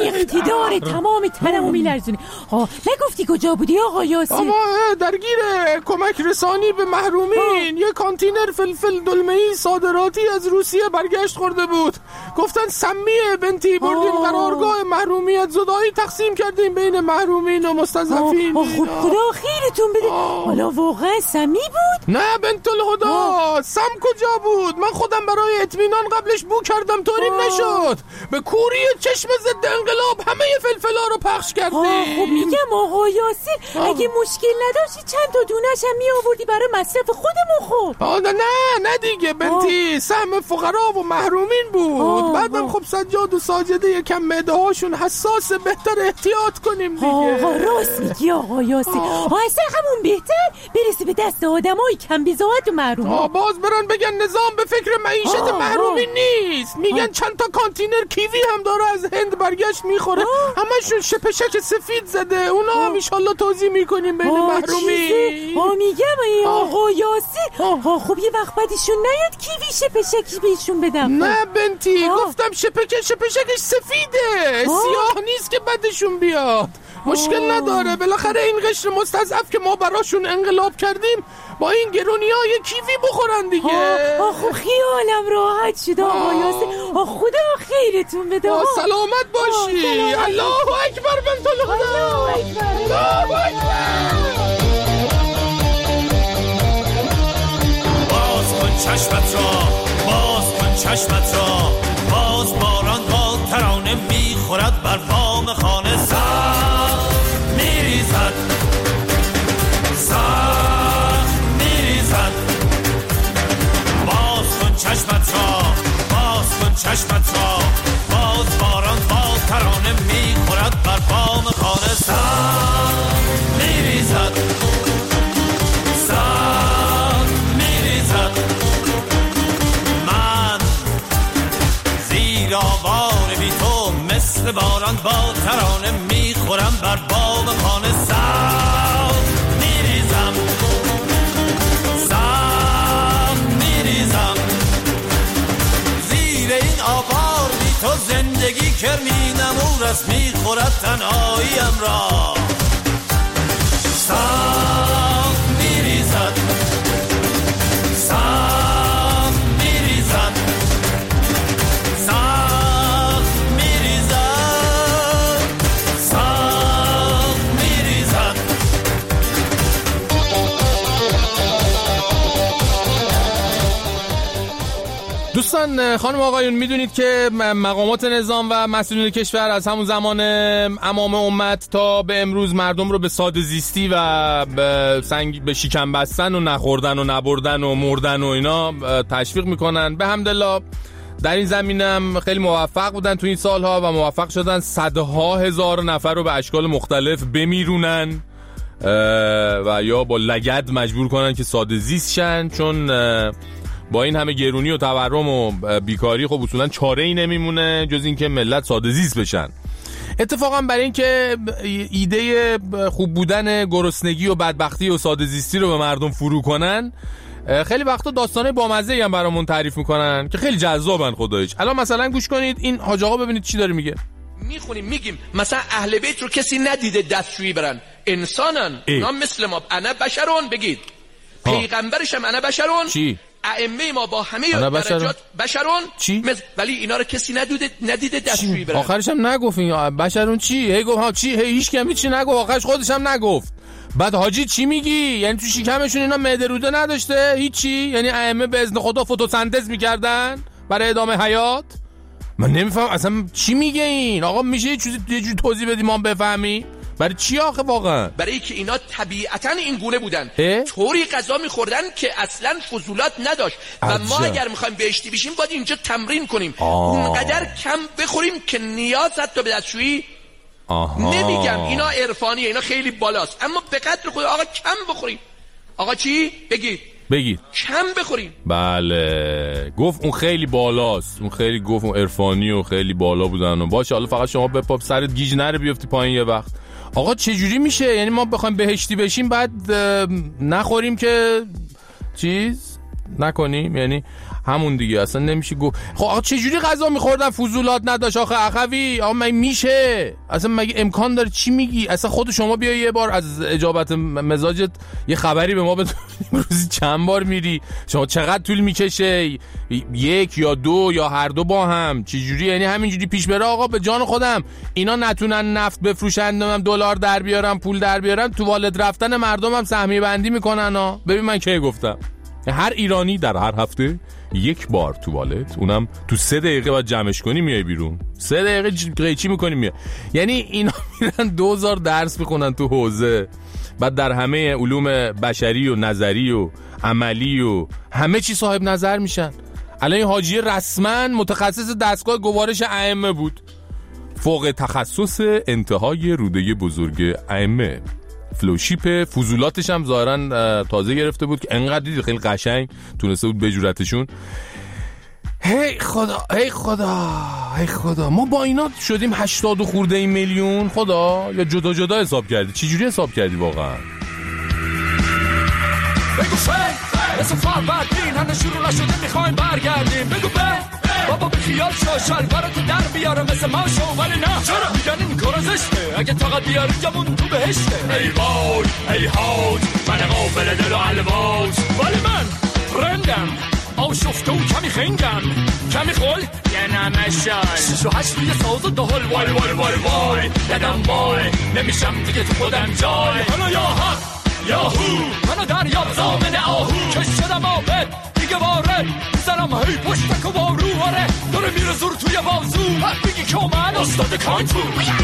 Speaker 15: اقتدار تمام تنمو میلرزونه. نگفتی کجا بودی آقا یاسر؟
Speaker 16: اما درگیر کمک رسانی به محرومین. یه کانتینر فلفل دلمه‌ای صادراتی از روسیه برگشت خورده بود. گفتن سمیه بنتی، بردیم قرارگاه محرومیت زدایی تقسیم کردیم بین محرومین و مستضعفین.
Speaker 15: خب خدا خیرتون بده. حالا واقعا سمی بود؟
Speaker 16: نه بنت الهدا، سم کجا بود؟ من خودم برای اطمینان قبلش بو کردم، طوریم نشد. به کوری چشم ضد انقلاب همه فلفلا رو پخش کردیم.
Speaker 15: خب میگم آقا یاسر اگه مشکل نداشتی چند تا دونش هم می آوردی برای مصرف خودمون. خب
Speaker 16: نه دیگه بنتی، سهم فقرا و محرومین بود. بعدم خب سجاد و ساجده یکم معده هاشون حساسه، بهتر احتیاط کنیم دیگه.
Speaker 15: راست میگی آقا یاسر. اصلا همون بهتر برسه به دست آدمای کم بزاعت و محروم.
Speaker 16: باز برن بگن نظام به فکر معیشت محرومین نیست. میگن چند تا کانتینر کیوی هم داره از هند برگشت میخوره، همشون شپشک سفید زده. اونا هم انشالله توضیح میکنیم بین محرومین.
Speaker 15: میگم ای آقا یاسر. خب یه وقت بعدشون نیاد کیوی شپشکی بهشون بدم.
Speaker 16: نه بنتی، گفتم شپشکش سفیده، سیاه نیست که بعدشون بیاد. مشکل نداره، بالاخره این قشر مستضعف که ما براشون انقلاب کردیم با این گرونیای کیوی بخورن دیگه.
Speaker 15: خب خیالم راحت شد آقا یاسر. خدا خیرتون بده.
Speaker 16: سلامت باشی. الله اکبر بنت الهدا. الله اکبر.
Speaker 8: باز کن چشمت را، باز باران با ترانه میخورد بر بام خانه. سخت میریزد باز کن چشمت را، باز باران با ترانه میخورد بر بام خانه. سخت میریزد من زیر آوار بی تو مثل باران با ترانه میخورم بر بام خانه. سخت میریزم زیر این آوار بی تو زندگی کرمینم او رس میخورد تنهاییم را. سخت میریزد
Speaker 2: دوستان، خانم آقایون، میدونید که مقامات نظام و مسئولین کشور از همون زمان امام امت تا به امروز مردم رو به ساده زیستی و به شکم بستن و نخوردن و نبردن و مردن و اینا تشویق میکنن. به حمدالله در این زمینم خیلی موفق بودن تو این سالها و موفق شدن صدها هزار نفر رو به اشکال مختلف بمیرونن و یا با لگد مجبور کنن که ساده زیست شن، چون با این همه گرونی و تورم و بیکاری خب اصولا چاره ای نمیمونه جز این که ملت ساده زیست بشن. اتفاقا برای این که ایده خوب بودن گرسنگی و بدبختی و ساده زیستی رو به مردم فرو کنن، خیلی وقتا داستانه بامزه‌ای هم برامون تعریف میکنن که خیلی جذابن خداییش. الان مثلا گوش کنید این حاج آقا، ببینید چی داره میگه.
Speaker 17: میگیم مثلا اهل بیت رو کسی ندیده دستشویی برن، انسانن، اونا مثل ما، انا بشرون بگید. پیغمبرش هم انا بشرون.
Speaker 2: چی؟
Speaker 17: ائمه ما با همه درجات بشرون
Speaker 2: چی؟
Speaker 17: ولی اینا رو کسی ندیده دستشویی برن.
Speaker 2: آخرش هم نگفت این بشرون چی؟ هی گفت ها چی؟ هی هیچ کمی چی نگفت، آخرش خودش هم نگفت. بعد حاجی چی میگی؟ یعنی تو شکمشون اینا معده روده نداشته؟ هیچی؟ یعنی ائمه به اذن خدا فتوسنتز میکردن برای ادامه حیات؟ من نمیفهم اصلا چی میگه این آقا. میشه یه جوری توضیح بدیم ما بفهمی؟ برای چی آخه واقعا؟
Speaker 17: برای که اینا طبیعتاً این گونه بودن، طوری غذا میخوردن که اصلا فضولات نداشت و ما اگر میخوایم بهشتی بشیم باید اینجا تمرین کنیم اونقدر کم بخوریم که نیاز حتی به دستشویی نمیگم، اینا عرفانیه، اینا خیلی بالاست، اما به قدر خود آقا کم بخوریم. آقا چی؟ بگید کم بخوریم.
Speaker 2: بله گفت اون خیلی بالاست، اون خیلی گفت اون عرفانی و خیلی بالا بودن و باشه حالا فقط شما بپاپ سرت گیج نره بیفتی پایین یه وقت. آقا چجوری میشه؟ یعنی ما بخوایم بهشتی بشیم بعد نخوریم که چیز نکنیم، یعنی همون دیگه اصلا نمیشه گفت. خب آقا چه جوری غذا میخوردن فضولات نداشت آخه اخوی؟ آقا مگه میشه اصلا؟ مگه امکان داره؟ چی میگی اصلا؟ خود شما بیا یه بار از اجابت مزاجت یه خبری به ما بده. روزی چند بار میری؟ شما چقدر طول میکشه؟ یک یا دو یا هر دو با هم؟ چه جوری؟ یعنی همینجوری پیش بره آقا؟ به جان خودم اینا نتونن نفت بفروشن، دلار در بیارن، پول در بیارن، تو والد رفتن مردمم سهمیه بندی میکنن ها. ببین من کی گفتم هر ایرانی در هر هفته یک بار تو والت، اونم تو 3 دقیقه باید جمعش کنی میای بیرون. 3 دقیقه قیچی میکنی میای. یعنی اینا میرن 2000 درس میخونن تو حوزه، بعد در همه علوم بشری و نظری و عملی و همه چی صاحب نظر میشن. الان این حاجی رسما متخصص دستگاه گوارش ائمه بود، فوق تخصص انتهای روده بزرگ ائمه. فلوشیپ فضولاتش هم ظاهرا تازه گرفته بود که انقدر دید خیلی قشنگ تونسته بود بجورتشون. هی خدا هی خدا هی خدا، ما با اینا شدیم 80 خورده میلیون خدا، یا جدا جدا حساب کردی؟ چی جوری حساب کردی واقعا؟
Speaker 18: بگو مثل فروردین هنه شروع نشده میخوایم برگردیم. بگو بابا بی خیال شو شلوارتو در بیاره مثل ما شو، ولی نه چرا میگن این کارا زشته؟ اگه طاقت بیاری جمون تو بهشته. ای وای ای هاج من قابل دل و الواج، ولی من رندم آشفته و کمی خنگم، کمی خول یه نمشای 6 و 8 روی ساز و دهل. وای وای وای وای یدم وای نمیشم دیگه تو خودم جای. منو یا حق یا هو، منو دریاب زامن آهو، کش شدم آبد دیگه وارد میزنم هی پشتک و بارو. آره داره میره زور توی بازو، هر بگی که من استاد کانتو.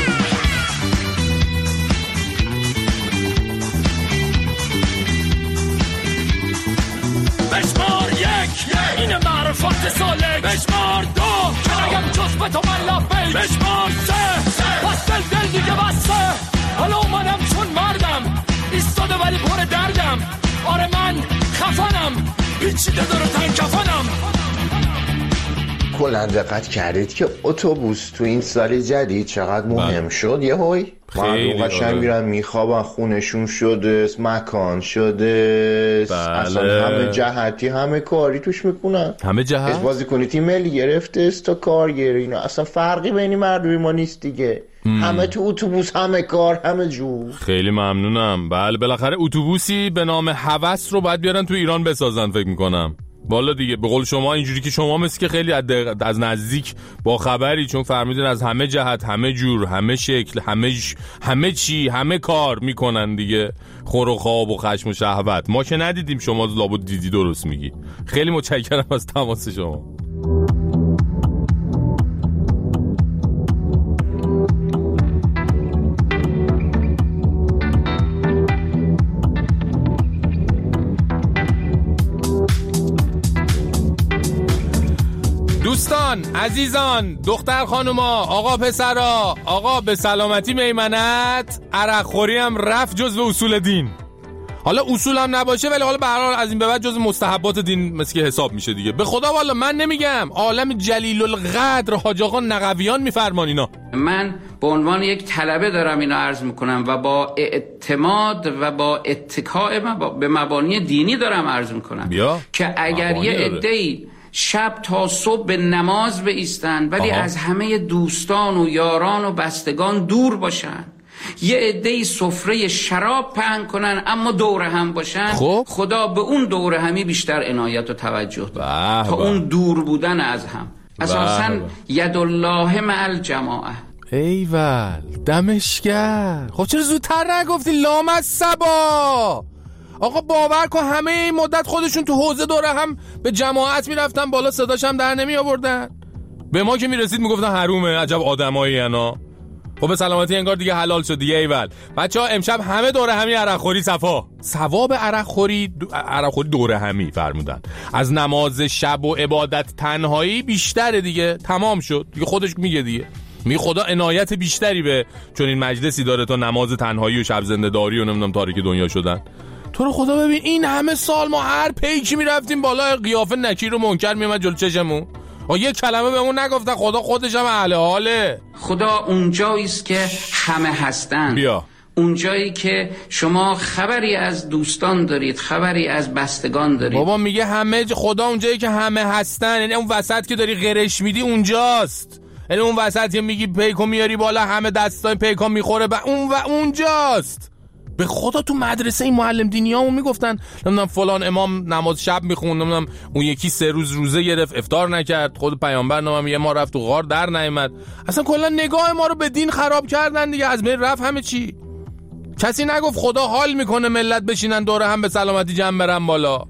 Speaker 18: بشمار یک این معرفت سالک، بشمار 2 که نگم جز به تو من لبیک، بشمار 3 پس دل دیگه بسته. حالا اومدم چون مردم ایستاده ولی پر دردم. آره من خفنم پیچیده داره تن کفنم.
Speaker 19: کلا دقت کردید که اتوبوس تو این سال جدید چقدر مهم شد؟ یه هوی مردم قشنگ میرن میخوابن، خونشون شده، مکان شده، اصلا همه جهتی همه کاری توش میکنن.
Speaker 2: همه جهت
Speaker 19: بازی کنی تیم ملی گرفته است تا کارگر، اینا اصلا فرقی بین مردمی ما نیست دیگه. همه تو اتوبوس، همه کار، همه جو.
Speaker 2: خیلی ممنونم. بله بالاخره اتوبوسی به نام هوس رو باید بیارن تو ایران بسازن فکر میکنم. بالا دیگه به قول شما اینجوری که شما مثل که خیلی از نزدیک با خبری، چون فرمودین از همه جهت، همه جور، همه شکل، همه چی، همه کار میکنن دیگه. خور و خواب و خشم و شهوت ما که ندیدیم، شما لابد دیدی. درست میگی. خیلی متشکرم از تماس شما. دوستان عزیزان، دختر خانوما، آقا پسرا، آقا به سلامتی میمنت. عرق خوری هم رفت جزو اصول دین. حالا اصول هم نباشه ولی حالا به هر حال از این به بعد جزو مستحبات دین مثل که حساب میشه دیگه. به خدا والا من نمیگم، عالم جلیل القدر حاج آقا نقویان میفرمان اینا.
Speaker 20: من به عنوان یک طلبه دارم اینا عرض میکنم و با اعتماد و با اتکاء به مبانی دینی دارم عرض میکنم که اگر یه عده‌ای شب تا صبح به نماز بایستن ولی از همه دوستان و یاران و بستگان دور باشن، یه عده‌ای سفره شراب پهن کنن اما دور هم باشن، خدا به اون دور همی بیشتر عنایت و توجه داره تا اون دور بودن از هم. اساساً ید الله مع الجماعه.
Speaker 2: ایول دمشگر. خب چرا زودتر نگفتی لامصبا؟ آقا باور کن همه این مدت خودشون تو حوزه دوره هم به جماعت میرفتن بالا، صداش هم در نمی آوردن. به ما که میرسید میگفتن حرومه، عجب آدمایی اینا. خب به سلامتی انگار دیگه حلال شد دیگه. ایول بچه‌ها امشب همه دوره همی عرق خوری صفا. ثواب عرق خوری دوره همی فرمودن از نماز شب و عبادت تنهایی بیشتره دیگه. تمام شد دیگه، خودش میگه دیگه. می خدا عنایت بیشتری به چون این مجلسی داره تا نماز تنهایی و شب زنده داری و نمیدونم تاریک دنیا شدن. تو رو خدا ببین این همه سال ما هر پیکی میرفتیم بالا، قیافه نکیر و منکر میومد جلو چشمون. یک کلمه بهمون نگفتن. خدا خودش هم اهل حاله.
Speaker 20: خدا اونجاییست که همه هستن. اونجایی که شما خبری از دوستان دارید، خبری از بستگان دارید.
Speaker 2: بابا میگه همه خدا اونجایی که همه هستن، یعنی اون وسط که داری قرش میدی اونجاست، یعنی اون وسط که میگی پیکو میاری بالا همه دستای پیکو میخوره اونجاست. به خدا تو مدرسه این معلم دینیامون میگفتن نمیدونم فلان امام نماز شب میخوند، نمیدونم اون یکی 3 روز روزه گرفت افطار نکرد، خود پیامبر نامه میگه ما رفت تو غار در نیامد. اصلا کلا نگاه ما رو به دین خراب کردن دیگه، از بین رفت همه چی. کسی نگفت خدا حال میکنه ملت بشینن دوره هم به سلامتی جمع برن بالا.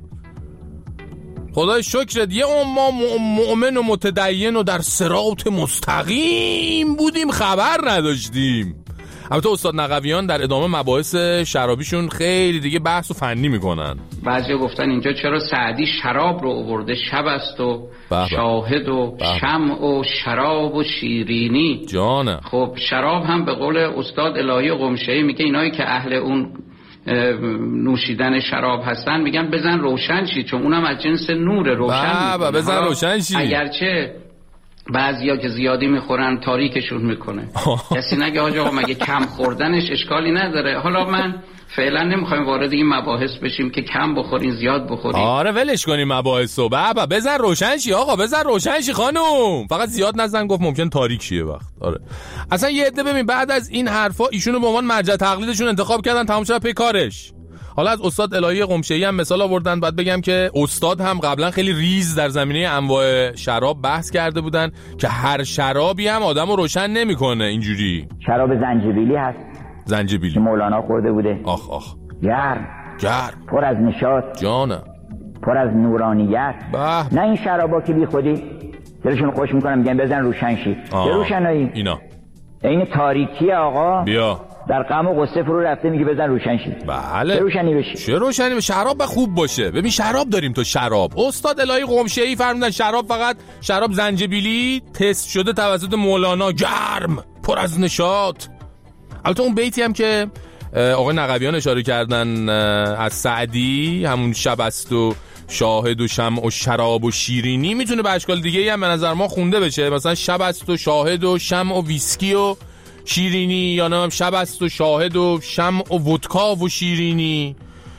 Speaker 2: خدای شکرت یه ما مؤمن و متدین و در صراط مستقیم بودیم خبر نداشتیم. البته استاد نقویان در ادامه مباحث شرابیشون خیلی دیگه بحث و فنی میکنن.
Speaker 20: بعضیا گفتن اینجا چرا سعدی شراب رو آورده، شب است و شاهد و شمع و شراب و شیرینی.
Speaker 2: جانه.
Speaker 20: خب شراب هم به قول استاد الهی قمشه‌ای میگه اینایی که اهل اون نوشیدن شراب هستن میگن بزن روشن شی، چون اونم از جنس نور روشن میکنه.
Speaker 2: بزن روشن شی.
Speaker 20: اگرچه بعضیا که زیادی میخورن تاریکشون میکنه. کسی نگه آقا مگه کم خوردنش اشکالی نداره. حالا من فعلا نمیخوایم وارد این مباحث بشیم که کم بخورین زیاد بخورین.
Speaker 2: آره ولش کنیم مباحثو. بابا بزن روشن شی آقا، بزن روشن شی خانم، فقط زیاد نزن، گفت ممکن تاریک شه وقت. آره اصلا یه عده ببین بعد از این حرفا ایشونو به عنوان مرجع تقلیدشون انتخاب کردن، تمام شد پی کارش. حالا از استاد الهی قمشه‌ای هم مثال آوردن. بعد بگم که استاد هم قبلا خیلی ریز در زمینه انواع شراب بحث کرده بودن که هر شرابی هم آدمو روشن نمیکنه. اینجوری
Speaker 21: شراب زنجبیلی هست،
Speaker 2: زنجبیلی
Speaker 21: که مولانا خورده بوده.
Speaker 2: آخ
Speaker 21: گرم پر از نشاط،
Speaker 2: جانم
Speaker 21: پر از نورانیت. نه این شرابا که بی خودی دلشون خوش میکنن میگن بزن روشن شی. چه روشنایی
Speaker 2: اینا؟
Speaker 21: این تاریکی آقا
Speaker 2: بیا
Speaker 21: در غم و غصه فرو رفته میگه بزن روشن شی.
Speaker 2: بله
Speaker 21: چه روشنی بشی؟
Speaker 2: چه روشنی بشه؟ شراب خوب باشه. ببین شراب داریم تو شراب. استاد الهی قمشه‌ای فرمودن شراب فقط شراب زنجبیلی تست شده توسط مولانا، گرم پر از نشاط. البته اون بیتی هم که آقای نقویان اشاره کردن از سعدی، همون شب است و شاهد و شمع و شراب و شیرینی، میتونه به اشکال دیگه هم به نظر ما خونده بشه. مثلا شب است و شاهد و شمع و ویسکی و شیرینی، یا نه شب است و شاهد و شمع و ودکا و شیرینی،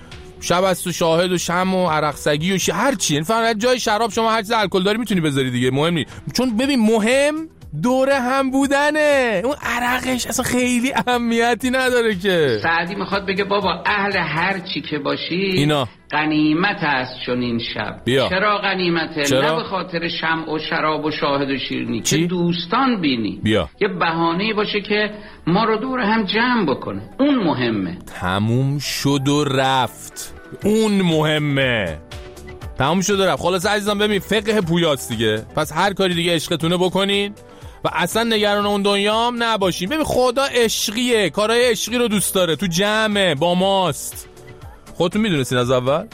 Speaker 2: شب است و شاهد و شمع و عرقسگی و هر چی. این فقط جای شراب شما هر چیز الکل داری میتونی بذاری دیگه، مهم نیست. چون ببین مهم دوره هم بودنه، اون عرقش اصلا خیلی اهمیتی نداره که.
Speaker 20: سعدی میخواد بگه بابا اهل هر چی که باشی اینا غنیمت است چون این شب.
Speaker 2: بیا.
Speaker 20: چرا غنیمته؟
Speaker 2: چرا؟
Speaker 20: نه به خاطر شمع و شراب و شاهد و شیرینی که دوستان بینی.
Speaker 2: بیا.
Speaker 20: یه بهانه‌ای باشه که ما رو دور هم جمع بکنه، اون مهمه.
Speaker 2: تموم شد و رفت، اون مهمه. تمام شد و رفت. خلاص عزیزان ببین فقه پویاست دیگه، پس هر کاری دیگه عشقتونه بکنین و اصلا نگران اون دنیام نباشین. ببین خدا عشقیه، کارهای عشقی رو دوست داره، تو جمعه با ماست. خودتون میدونستین از اول؟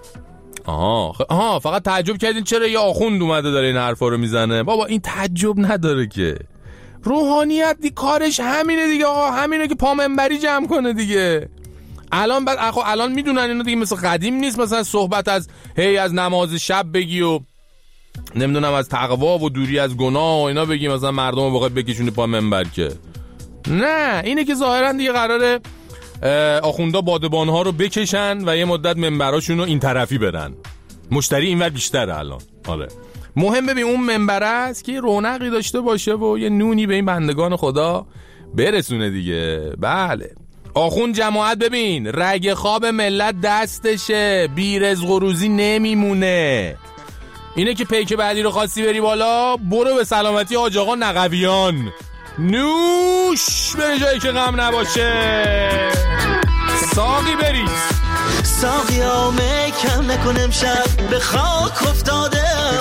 Speaker 2: فقط تعجب کردین چرا یه آخوند اومده داره این حرفا رو میزنه. بابا این تعجب نداره که روحانیت دی کارش همینه دیگه آقا، همینه که پا منبری جمع کنه دیگه. الان میدونن اینا دیگه مثل قدیم نیست، مثلا صحبت از از نماز شب بگی و نمیدونم از تقوا و دوری از گناه و اینا بگی مثلا مردم رو واقعا بکشونی پا منبر، که نه، اینه که ظاهرا دیگه قراره آخوندا بادبان‌ها رو بکشن و یه مدت منبراشون رو این طرفی برن، مشتری اینور بیشتره الان. آره مهم ببین اون منبر است که رونقی داشته باشه و یه نونی به این بندگان خدا برسونه دیگه. بله آخوند جماعت ببین رگ خواب ملت دستشه، بی رزق و روزی نمیمونه. اینه که پیک بعدی رو خواستی بری بالا، برو به سلامتی حاج آقا نقویان، نوش بره جایی که غم نباشه. ساقی برید
Speaker 22: ساقی آمه کم نکنم شب به خاک افتادم،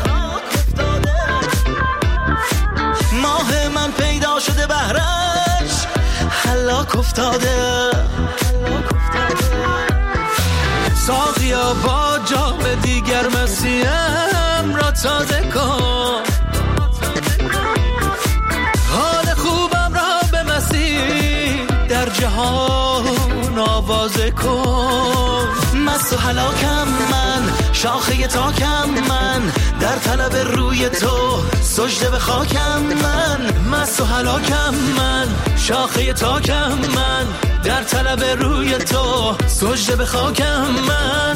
Speaker 22: ماه من پیدا شده بهرش هلاک افتاده. ساقیا با جام دیگر مسیم را تازه کن، حال خوبم را به مسیح در جهان آوازه کن. مست و هلاکم من، شاخه تاکم من، در طلب روی تو سجده به خاکم من. مست و هلاکم من، شاخه تاکم من، در طلب روی تو سجده به خاکم من.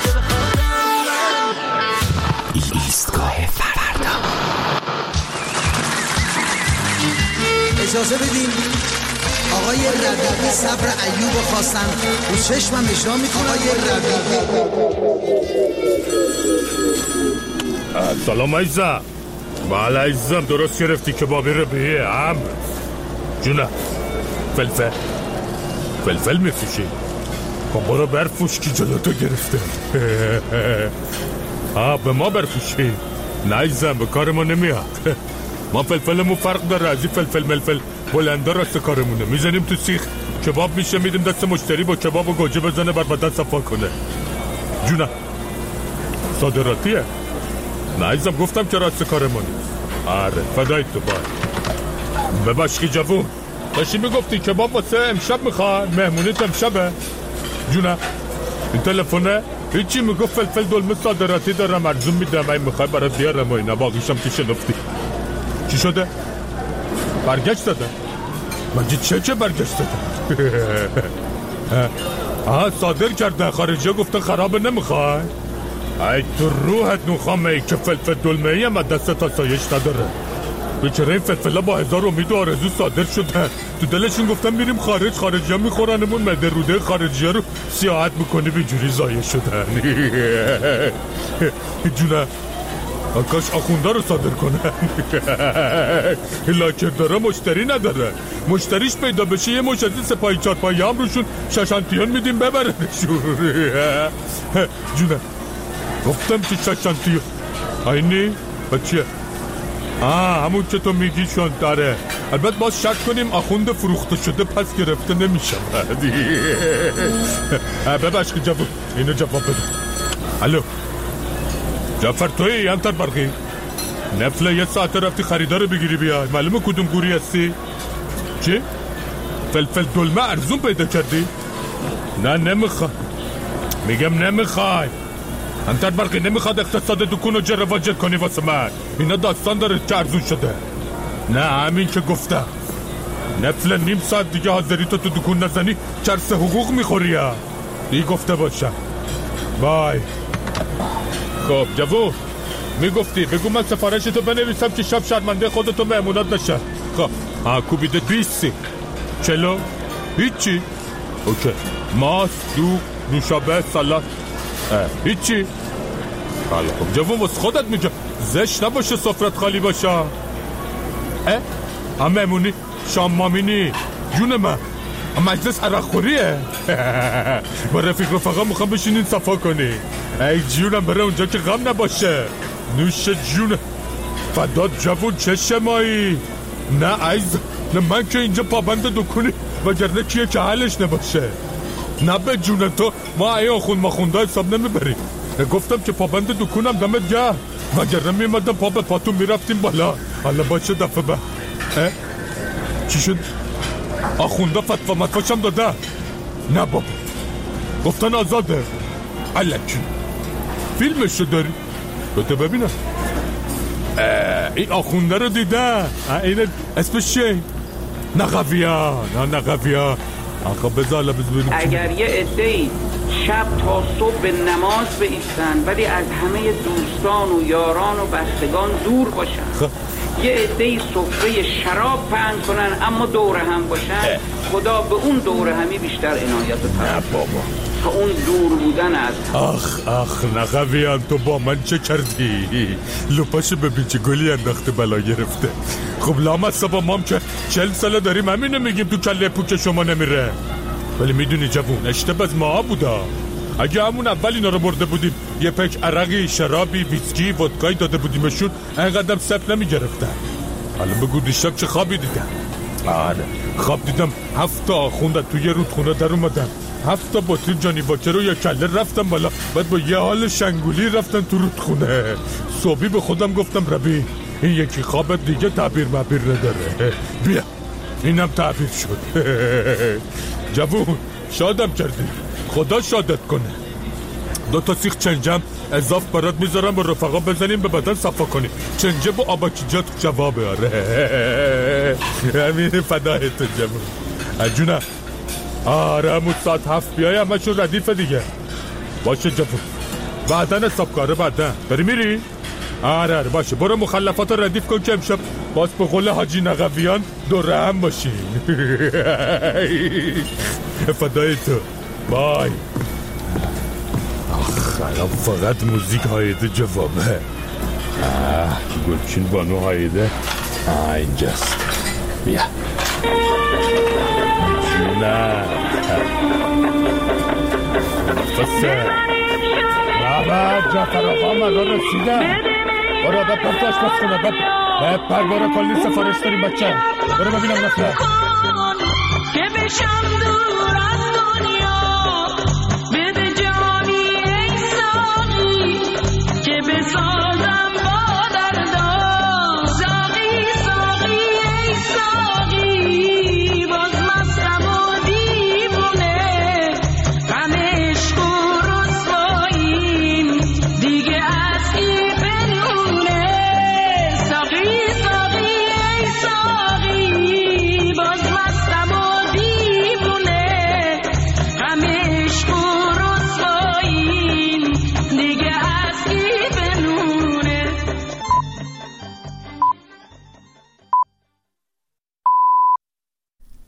Speaker 22: ایستگاه فردا.
Speaker 3: اجازه بدین آقای ربیعی صبر ایوب خواستن و چشمم اجرا میکنه. آقای ربیعی.
Speaker 4: سلام عزیزم. بله عزیزم، درست گرفتی که بابی ربیعی هم جونه فلفل میفروشی. خب برو برفروش که جلوتو گرفته. به ما برفروشی. نه عزیزم، به کار ما نمیاد. ما فلفلمون فرق داره از این فلفل ملفل بلنده. راست کارمونه، میزنیم تو سیخ کباب میشه، میدیم دست مشتری با کباب و گوجه بزنه بر بدن صفا کنه. جونه صادراتیه. نه عزیزم، گفتم که راست کارمونی. آره فدای تو باید. بباشکی جوون، داشتی میگفتی کباب واسه امشب میخواد؟ مهمونیت امشبه؟ جونه این تلفونه هیچی میگفت فلفل دلمه صادراتی دارم ارزون میدم، این میخوای برات بیارم و اینا. باقیشم که شنفتی. چی شده؟ برگشت داده؟ مگه چه برگشت داده؟ صادر کرده، خارجی گفته خرابه نمیخوای؟ ای تو روحت نخامه ای که فلفل دلمه ای هم دست تا سایش نداره. بیچاره این فلفلا با 1000 امید و آرزو صادر شده. تو دلشون گفتم میریم خارجی ها میخورنمون، مده روده خارجی ها رو سیاحت میکنی، بیجوری زایه شدن. جونه کاش آخونده رو صادر کنه. لاکر داره مشتری نداره، مشتریش پیدا بشه یه مش از این سپاهی چارپایی هم روشون ششانتیون میدیم ببرنشون. جونه گفتم که ششانتیون اینی بچیه همون که تو میگی شون داره. البته باز شک کنیم آخونده فروخته شده پس گرفته نمیشه. ببخش که جواب اینو جواب بده. الو جعفر تویی انتر برقی؟ نفله یه ساعت رفتی خریدار بگیری بیای. معلومه کدوم گوری هستی؟ چی؟ فلفل دلمه ارزون پیدا کردی؟ نه نمیخوای. میگم نمیخوای. انتر برقی نمیخواد اقتصاد دکون رو رواجت کنی واسه من. اینا داستان داره که ارزون شده. نه همین که گفتم. نفله نیم ساعت دیگه حاضری تو دکون نزنی چرس حقوق میخوری ها. دی گفته باشم. بای. خب جوون میگفتی بگو من سفارشتو بنویسم که شب شرمنده خودتو مهمونات نشه. خب کوبیده 20 چلو هیچی. اوکی ماست دوغ نوشابه سالات هیچی. حالا خب جوون واسه خودت میگم زشت نباشه سفرت خالی باشه. مهمونی شام مامینی جون من مجلس عرق خوریه. با رفیق رفقا میخوام بشینین صفا کنی. ای جونم برای اونجا که غم نباشه. نوش جون فداد جوون چه شمایی. نه عیز نه من که اینجا پابند دکونی وگرنه کیه که حلش نباشه. نه به جون تو ما ای خونده حساب نمیبریم. گفتم که پابند دکونم دمت گرم وگرنه میمدم پا به پاتون میرفتیم بالا. حالا باشه دفعه به چی شد؟ آخونده فتوا متفاشم داده؟ نه بابا گفتن آزاده. علکی فیلمشو داری؟ بده ببینم. این آخونده رو دیده؟ این اسمش چیه؟ نقویان. آقا بذار ببینیم.
Speaker 20: اگر یه عده‌ای شب تا صبح به نماز بایستن ولی از همه دوستان و یاران و بستگان دور باشن، یه عده‌ای سفره شراب پهن کنن اما دور هم باشن، خدا به اون دور همی بیشتر عنایت و طرف بابا تا اون دور بودن از.
Speaker 4: آخ نقویان تو با من چه کردی؟ لپاش ببین چه گلی انداخته بلا گرفته. خب لامصبا مام که 40 ساله داریم همینو میگیم تو کله پوک شما نمیره. ولی میدونی جوون اشتباه از ما بودا. اگه همون اول اینا رو برده بودیم یه پک عرقی شرابی ویسکی ودکایی داده بودیمشون اینقدر سپ نمیگرفتن. حالا بگو دیشب چه خوابی دیدم؟ آره خواب دیدم 7 آخونده توی رودخونه در اومدن، 7 بطری جانی واکر رو یا کله رفتم بالا، بعد با یه حال شنگولی رفتن تو رودخونه. صبحی به خودم گفتم ربی این یکی خواب دیگه تعبیر مبیر نداره، بیا اینم تعبیر شد. جوون شادم کردی، خدا شادت کنه. 2 تا سیخ چنجم اضاف برات میذارم با رفقا بزنیم به بدن صفا کنیم. چنجه با آباکیجات جوابه. آره همین فدای تو جواب جونم. آره همون ساعت 7 بیای همشون ردیفه دیگه. باشه جواب بعدن حساب کاره بعدن بری میری؟ آره باشه برو مخلفات رو ردیف کن که امشب باز به قول حاجی نقویان دوره هم باشین. فدای تو بای. آخه فقط موزیک هایده جوابه. گلچین بانو هایده اینجاست. بیا جونه فسه بابا جعفر آقا من را رسیدم. برو به پرتاش بس کنه به پرگاره کلی سفارش داریم بچه. برو ببینم نفره
Speaker 22: که بشم دور از